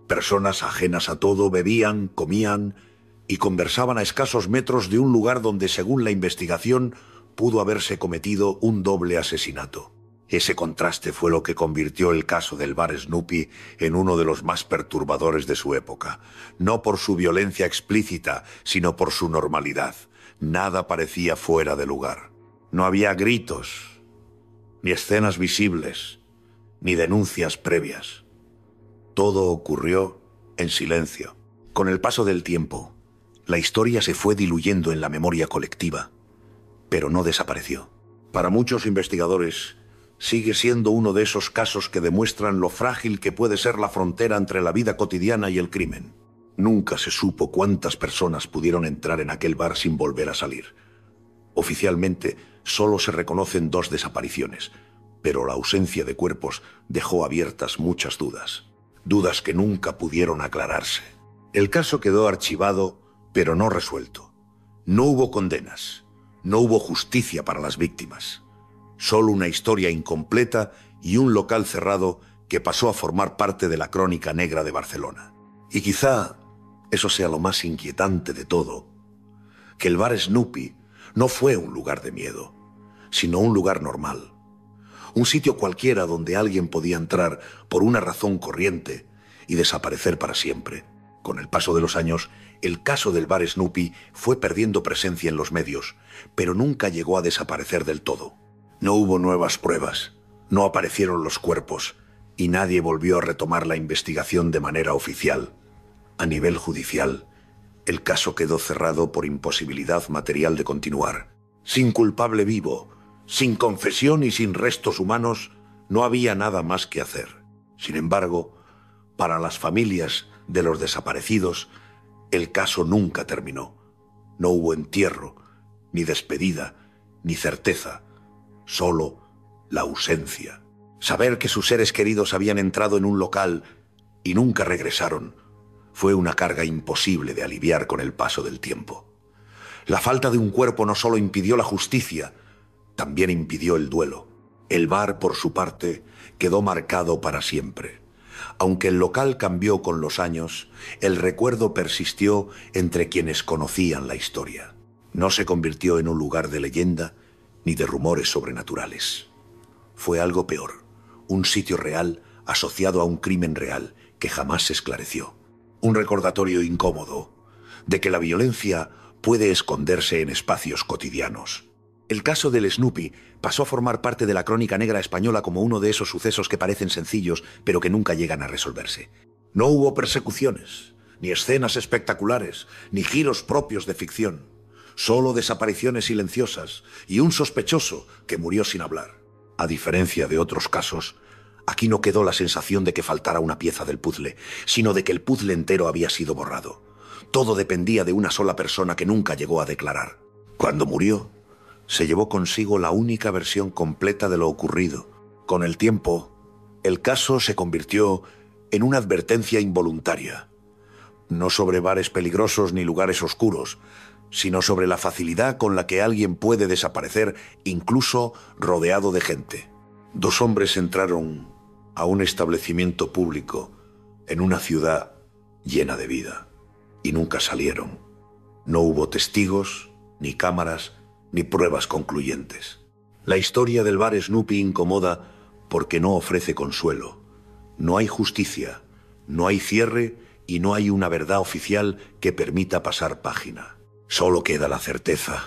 Personas ajenas a todo bebían, comían y conversaban a escasos metros de un lugar donde, según la investigación, pudo haberse cometido un doble asesinato. Ese contraste fue lo que convirtió el caso del bar Snoopy en uno de los más perturbadores de su época. No por su violencia explícita, sino por su normalidad. Nada parecía fuera de lugar. No había gritos, ni escenas visibles, ni denuncias previas. Todo ocurrió en silencio. Con el paso del tiempo, la historia se fue diluyendo en la memoria colectiva, pero no desapareció. Para muchos investigadores, sigue siendo uno de esos casos que demuestran lo frágil que puede ser la frontera entre la vida cotidiana y el crimen. Nunca se supo cuántas personas pudieron entrar en aquel bar sin volver a salir. Oficialmente, solo se reconocen dos desapariciones, pero la ausencia de cuerpos dejó abiertas muchas dudas. Dudas que nunca pudieron aclararse. El caso quedó archivado, pero no resuelto. No hubo condenas, no hubo justicia para las víctimas. Solo una historia incompleta y un local cerrado que pasó a formar parte de la crónica negra de Barcelona. Y quizá eso sea lo más inquietante de todo, que el bar Snoopy no fue un lugar de miedo, sino un lugar normal. Un sitio cualquiera donde alguien podía entrar por una razón corriente y desaparecer para siempre. Con el paso de los años, el caso del bar Snoopy fue perdiendo presencia en los medios, pero nunca llegó a desaparecer del todo. No hubo nuevas pruebas, no aparecieron los cuerpos y nadie volvió a retomar la investigación de manera oficial. A nivel judicial, el caso quedó cerrado por imposibilidad material de continuar. Sin culpable vivo, sin confesión y sin restos humanos, no había nada más que hacer. Sin embargo, para las familias de los desaparecidos, el caso nunca terminó. No hubo entierro, ni despedida, ni certeza. Solo la ausencia. Saber que sus seres queridos habían entrado en un local y nunca regresaron fue una carga imposible de aliviar con el paso del tiempo. La falta de un cuerpo no solo impidió la justicia, también impidió el duelo. El bar, por su parte, quedó marcado para siempre. Aunque el local cambió con los años, el recuerdo persistió entre quienes conocían la historia. No se convirtió en un lugar de leyenda ni de rumores sobrenaturales. Fue algo peor, un sitio real asociado a un crimen real que jamás se esclareció. Un recordatorio incómodo de que la violencia puede esconderse en espacios cotidianos. El caso del Snoopy pasó a formar parte de la crónica negra española como uno de esos sucesos que parecen sencillos, pero que nunca llegan a resolverse. No hubo persecuciones, ni escenas espectaculares, ni giros propios de ficción. Solo desapariciones silenciosas y un sospechoso que murió sin hablar. A diferencia de otros casos, aquí no quedó la sensación de que faltara una pieza del puzzle, sino de que el puzzle entero había sido borrado. Todo dependía de una sola persona que nunca llegó a declarar. Cuando murió, se llevó consigo la única versión completa de lo ocurrido. Con el tiempo, el caso se convirtió en una advertencia involuntaria. No sobre bares peligrosos ni lugares oscuros, sino sobre la facilidad con la que alguien puede desaparecer, incluso rodeado de gente. Dos hombres entraron a un establecimiento público en una ciudad llena de vida y nunca salieron. No hubo testigos, ni cámaras, ni pruebas concluyentes. La historia del bar Snoopy incomoda porque no ofrece consuelo. No hay justicia, no hay cierre y no hay una verdad oficial que permita pasar página. Solo queda la certeza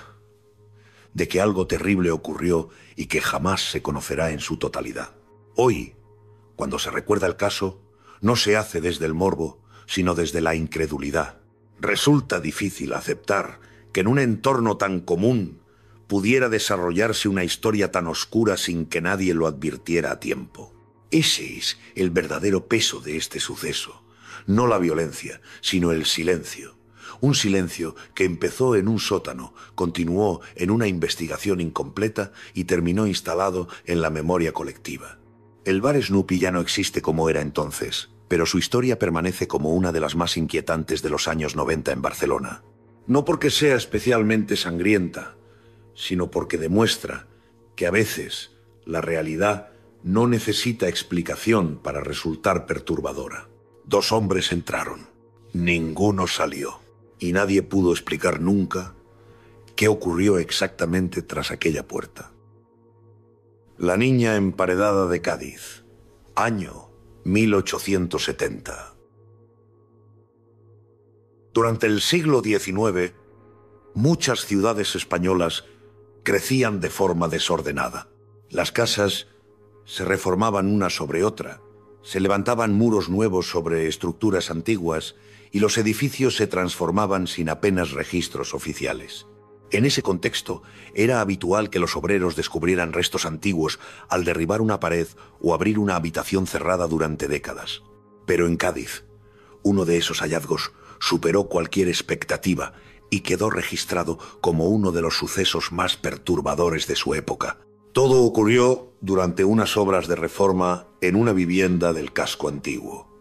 de que algo terrible ocurrió y que jamás se conocerá en su totalidad. Hoy, cuando se recuerda el caso, no se hace desde el morbo, sino desde la incredulidad. Resulta difícil aceptar que en un entorno tan común pudiera desarrollarse una historia tan oscura sin que nadie lo advirtiera a tiempo. Ese es el verdadero peso de este suceso. No la violencia, sino el silencio. Un silencio que empezó en un sótano, continuó en una investigación incompleta y terminó instalado en la memoria colectiva. El bar Snoopy ya no existe como era entonces, pero su historia permanece como una de las más inquietantes de los años noventa en Barcelona. No porque sea especialmente sangrienta, sino porque demuestra que a veces la realidad no necesita explicación para resultar perturbadora. Dos hombres entraron. Ninguno salió. Y nadie pudo explicar nunca qué ocurrió exactamente tras aquella puerta. La niña emparedada de Cádiz. Año mil ochocientos setenta. Durante el siglo diecinueve, muchas ciudades españolas crecían de forma desordenada. Las casas se reformaban una sobre otra, se levantaban muros nuevos sobre estructuras antiguas y los edificios se transformaban sin apenas registros oficiales. En ese contexto, era habitual que los obreros descubrieran restos antiguos al derribar una pared o abrir una habitación cerrada durante décadas. Pero en Cádiz, uno de esos hallazgos superó cualquier expectativa y quedó registrado como uno de los sucesos más perturbadores de su época. Todo ocurrió durante unas obras de reforma en una vivienda del casco antiguo.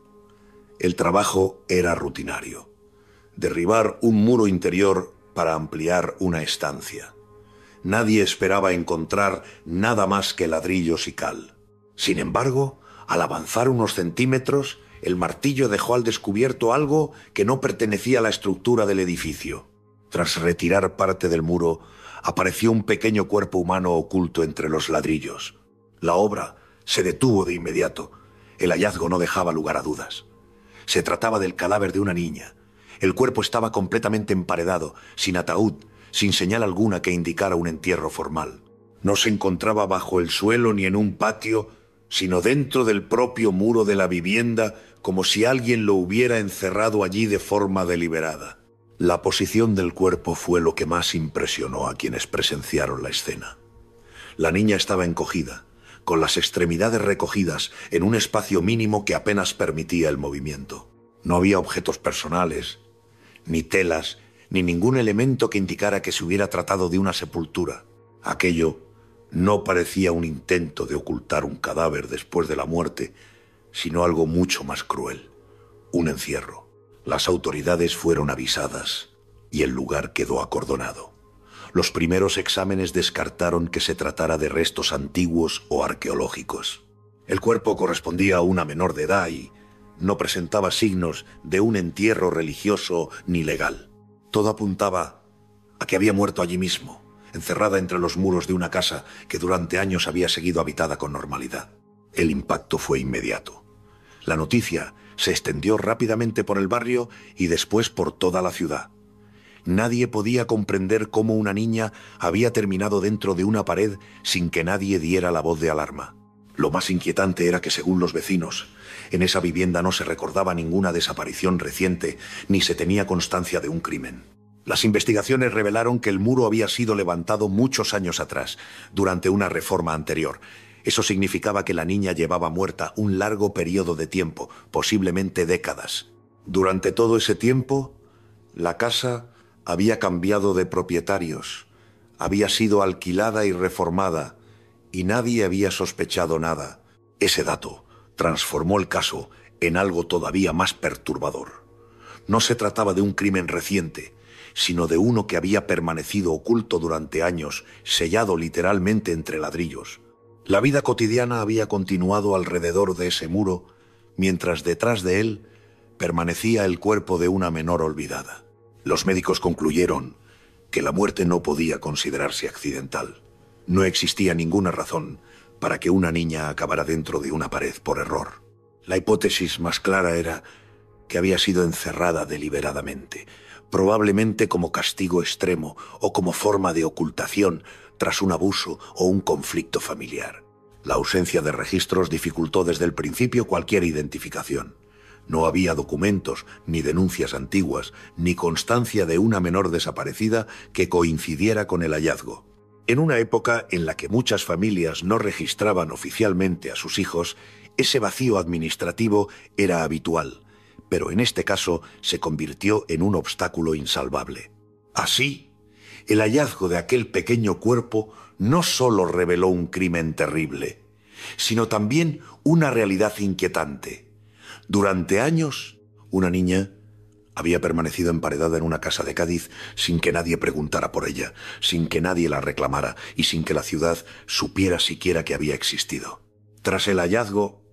El trabajo era rutinario: derribar un muro interior para ampliar una estancia. Nadie esperaba encontrar nada más que ladrillos y cal. Sin embargo, al avanzar unos centímetros, el martillo dejó al descubierto algo que no pertenecía a la estructura del edificio. Tras retirar parte del muro, apareció un pequeño cuerpo humano oculto entre los ladrillos. La obra se detuvo de inmediato. El hallazgo no dejaba lugar a dudas. Se trataba del cadáver de una niña. El cuerpo estaba completamente emparedado, sin ataúd, sin señal alguna que indicara un entierro formal. No se encontraba bajo el suelo ni en un patio, sino dentro del propio muro de la vivienda, como si alguien lo hubiera encerrado allí de forma deliberada. La posición del cuerpo fue lo que más impresionó a quienes presenciaron la escena. La niña estaba encogida, con las extremidades recogidas en un espacio mínimo que apenas permitía el movimiento. No había objetos personales, ni telas, ni ningún elemento que indicara que se hubiera tratado de una sepultura. Aquello no parecía un intento de ocultar un cadáver después de la muerte, sino algo mucho más cruel: un encierro. Las autoridades fueron avisadas y el lugar quedó acordonado. Los primeros exámenes descartaron que se tratara de restos antiguos o arqueológicos. El cuerpo correspondía a una menor de edad y no presentaba signos de un entierro religioso ni legal. Todo apuntaba a que había muerto allí mismo, encerrada entre los muros de una casa que durante años había seguido habitada con normalidad. El impacto fue inmediato. La noticia se extendió rápidamente por el barrio y después por toda la ciudad. Nadie podía comprender cómo una niña había terminado dentro de una pared sin que nadie diera la voz de alarma. Lo más inquietante era que, según los vecinos, en esa vivienda no se recordaba ninguna desaparición reciente ni se tenía constancia de un crimen. Las investigaciones revelaron que el muro había sido levantado muchos años atrás, durante una reforma anterior. Eso significaba que la niña llevaba muerta un largo periodo de tiempo, posiblemente décadas. Durante todo ese tiempo, la casa había cambiado de propietarios, había sido alquilada y reformada, y nadie había sospechado nada. Ese dato transformó el caso en algo todavía más perturbador. No se trataba de un crimen reciente, sino de uno que había permanecido oculto durante años, sellado literalmente entre ladrillos. La vida cotidiana había continuado alrededor de ese muro, mientras detrás de él permanecía el cuerpo de una menor olvidada. Los médicos concluyeron que la muerte no podía considerarse accidental. No existía ninguna razón para que una niña acabara dentro de una pared por error. La hipótesis más clara era que había sido encerrada deliberadamente, probablemente como castigo extremo o como forma de ocultación tras un abuso o un conflicto familiar. La ausencia de registros dificultó desde el principio cualquier identificación. No había documentos, ni denuncias antiguas, ni constancia de una menor desaparecida que coincidiera con el hallazgo. En una época en la que muchas familias no registraban oficialmente a sus hijos, ese vacío administrativo era habitual, pero en este caso se convirtió en un obstáculo insalvable. Así, el hallazgo de aquel pequeño cuerpo no solo reveló un crimen terrible, sino también una realidad inquietante. Durante años, una niña había permanecido emparedada en una casa de Cádiz sin que nadie preguntara por ella, sin que nadie la reclamara y sin que la ciudad supiera siquiera que había existido. Tras el hallazgo,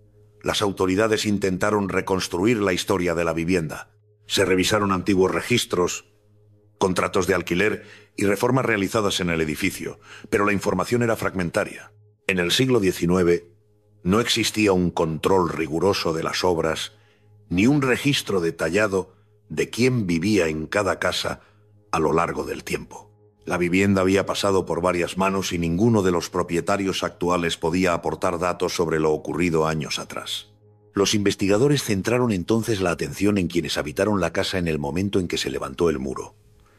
Las autoridades intentaron reconstruir la historia de la vivienda. Se revisaron antiguos registros, contratos de alquiler y reformas realizadas en el edificio, pero la información era fragmentaria. En el siglo diecinueve no existía un control riguroso de las obras, ni un registro detallado de quién vivía en cada casa a lo largo del tiempo. La vivienda había pasado por varias manos y ninguno de los propietarios actuales podía aportar datos sobre lo ocurrido años atrás. Los investigadores centraron entonces la atención en quienes habitaron la casa en el momento en que se levantó el muro.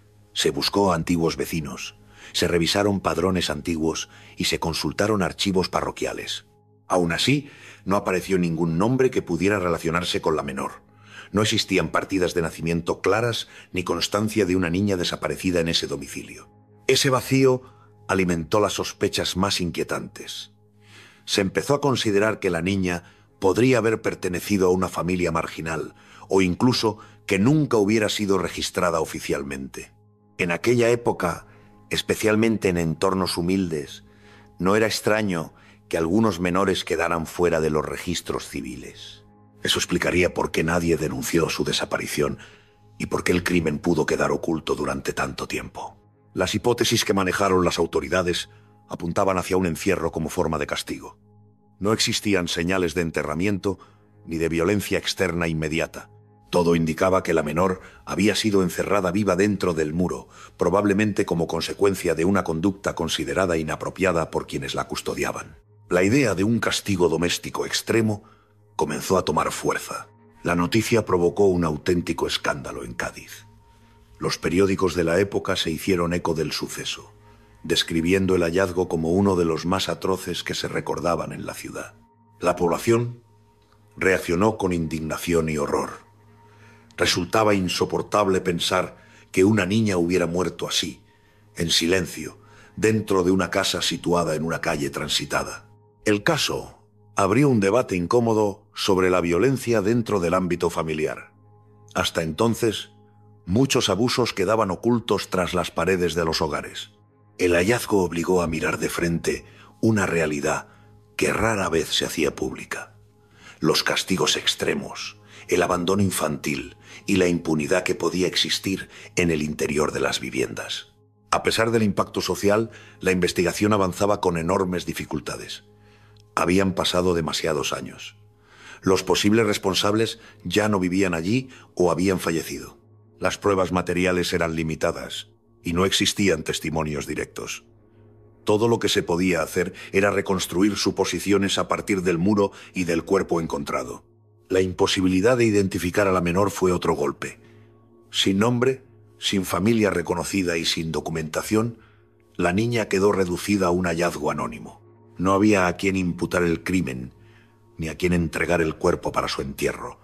Se buscó a antiguos vecinos, se revisaron padrones antiguos y se consultaron archivos parroquiales. Aún así, no apareció ningún nombre que pudiera relacionarse con la menor. No existían partidas de nacimiento claras ni constancia de una niña desaparecida en ese domicilio. Ese vacío alimentó las sospechas más inquietantes. Se empezó a considerar que la niña podría haber pertenecido a una familia marginal o incluso que nunca hubiera sido registrada oficialmente. En aquella época, especialmente en entornos humildes, no era extraño que algunos menores quedaran fuera de los registros civiles. Eso explicaría por qué nadie denunció su desaparición y por qué el crimen pudo quedar oculto durante tanto tiempo. Las hipótesis que manejaron las autoridades apuntaban hacia un encierro como forma de castigo. No existían señales de enterramiento ni de violencia externa inmediata. Todo indicaba que la menor había sido encerrada viva dentro del muro, probablemente como consecuencia de una conducta considerada inapropiada por quienes la custodiaban. La idea de un castigo doméstico extremo comenzó a tomar fuerza. La noticia provocó un auténtico escándalo en Cádiz. Los periódicos de la época se hicieron eco del suceso, describiendo el hallazgo como uno de los más atroces que se recordaban en la ciudad. La población reaccionó con indignación y horror. Resultaba insoportable pensar que una niña hubiera muerto así, en silencio, dentro de una casa situada en una calle transitada. El caso abrió un debate incómodo sobre la violencia dentro del ámbito familiar. Hasta entonces, muchos abusos quedaban ocultos tras las paredes de los hogares. El hallazgo obligó a mirar de frente una realidad que rara vez se hacía pública. Los castigos extremos, el abandono infantil y la impunidad que podía existir en el interior de las viviendas. A pesar del impacto social, la investigación avanzaba con enormes dificultades. Habían pasado demasiados años. Los posibles responsables ya no vivían allí o habían fallecido. Las pruebas materiales eran limitadas y no existían testimonios directos. Todo lo que se podía hacer era reconstruir suposiciones a partir del muro y del cuerpo encontrado. La imposibilidad de identificar a la menor fue otro golpe. Sin nombre, sin familia reconocida y sin documentación, la niña quedó reducida a un hallazgo anónimo. No había a quien imputar el crimen, ni a quien entregar el cuerpo para su entierro.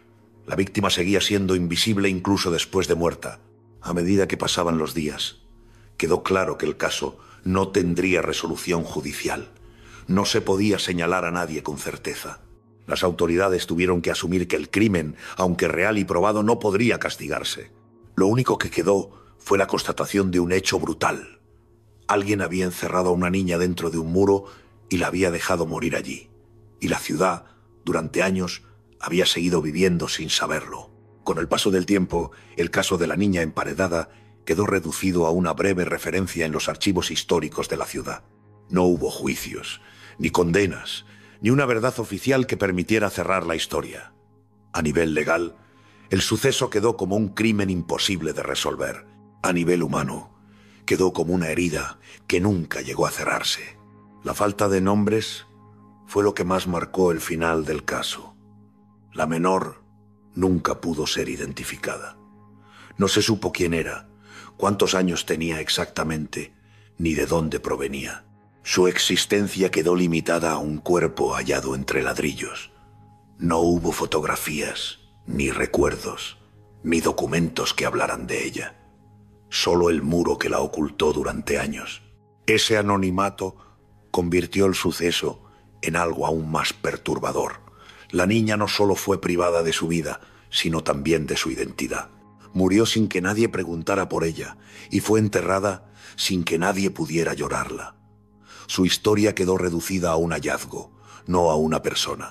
La víctima seguía siendo invisible incluso después de muerta. A medida que pasaban los días, quedó claro que el caso no tendría resolución judicial. No se podía señalar a nadie con certeza. Las autoridades tuvieron que asumir que el crimen, aunque real y probado, no podría castigarse. Lo único que quedó fue la constatación de un hecho brutal. Alguien había encerrado a una niña dentro de un muro y la había dejado morir allí. Y la ciudad, durante años, había seguido viviendo sin saberlo. Con el paso del tiempo, el caso de la niña emparedada quedó reducido a una breve referencia en los archivos históricos de la ciudad. No hubo juicios, ni condenas, ni una verdad oficial que permitiera cerrar la historia. A nivel legal, el suceso quedó como un crimen imposible de resolver. A nivel humano, quedó como una herida que nunca llegó a cerrarse. La falta de nombres fue lo que más marcó el final del caso. La menor nunca pudo ser identificada. No se supo quién era, cuántos años tenía exactamente, ni de dónde provenía. Su existencia quedó limitada a un cuerpo hallado entre ladrillos. No hubo fotografías, ni recuerdos, ni documentos que hablaran de ella. Solo el muro que la ocultó durante años. Ese anonimato convirtió el suceso en algo aún más perturbador. La niña no solo fue privada de su vida, sino también de su identidad. Murió sin que nadie preguntara por ella y fue enterrada sin que nadie pudiera llorarla. Su historia quedó reducida a un hallazgo, no a una persona.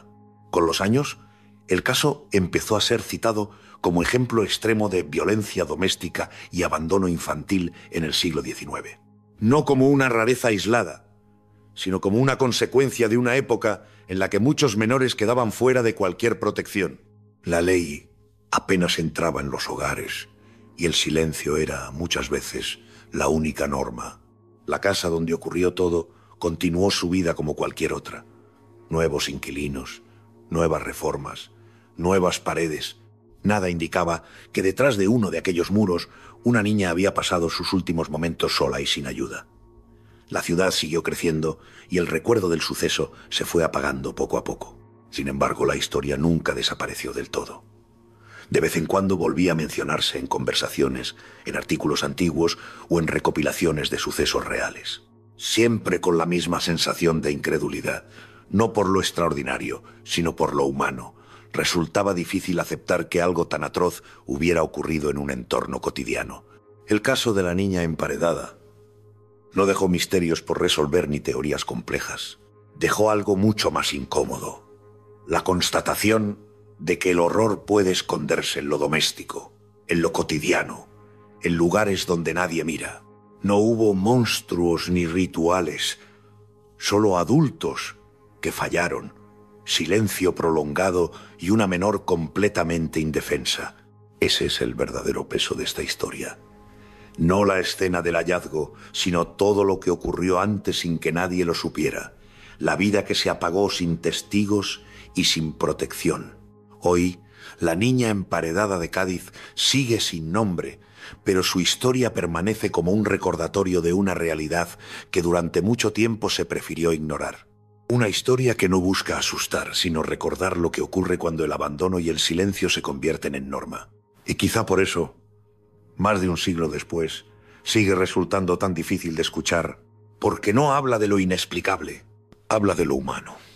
Con los años, el caso empezó a ser citado como ejemplo extremo de violencia doméstica y abandono infantil en el siglo diecinueve. No como una rareza aislada, sino como una consecuencia de una época en la que muchos menores quedaban fuera de cualquier protección. La ley apenas entraba en los hogares y el silencio era, muchas veces, la única norma. La casa donde ocurrió todo continuó su vida como cualquier otra. Nuevos inquilinos, nuevas reformas, nuevas paredes. Nada indicaba que detrás de uno de aquellos muros una niña había pasado sus últimos momentos sola y sin ayuda. La ciudad siguió creciendo y el recuerdo del suceso se fue apagando poco a poco. Sin embargo, la historia nunca desapareció del todo. De vez en cuando volvía a mencionarse en conversaciones, en artículos antiguos o en recopilaciones de sucesos reales. Siempre con la misma sensación de incredulidad, no por lo extraordinario, sino por lo humano. Resultaba difícil aceptar que algo tan atroz hubiera ocurrido en un entorno cotidiano. El caso de la niña emparedada no dejó misterios por resolver ni teorías complejas. Dejó algo mucho más incómodo: la constatación de que el horror puede esconderse en lo doméstico, en lo cotidiano, en lugares donde nadie mira. No hubo monstruos ni rituales, solo adultos que fallaron, silencio prolongado y una menor completamente indefensa. Ese es el verdadero peso de esta historia. No la escena del hallazgo, sino todo lo que ocurrió antes sin que nadie lo supiera. La vida que se apagó sin testigos y sin protección. Hoy, la niña emparedada de Cádiz sigue sin nombre, pero su historia permanece como un recordatorio de una realidad que durante mucho tiempo se prefirió ignorar. Una historia que no busca asustar, sino recordar lo que ocurre cuando el abandono y el silencio se convierten en norma. Y quizá por eso, más de un siglo después, sigue resultando tan difícil de escuchar, porque no habla de lo inexplicable, habla de lo humano.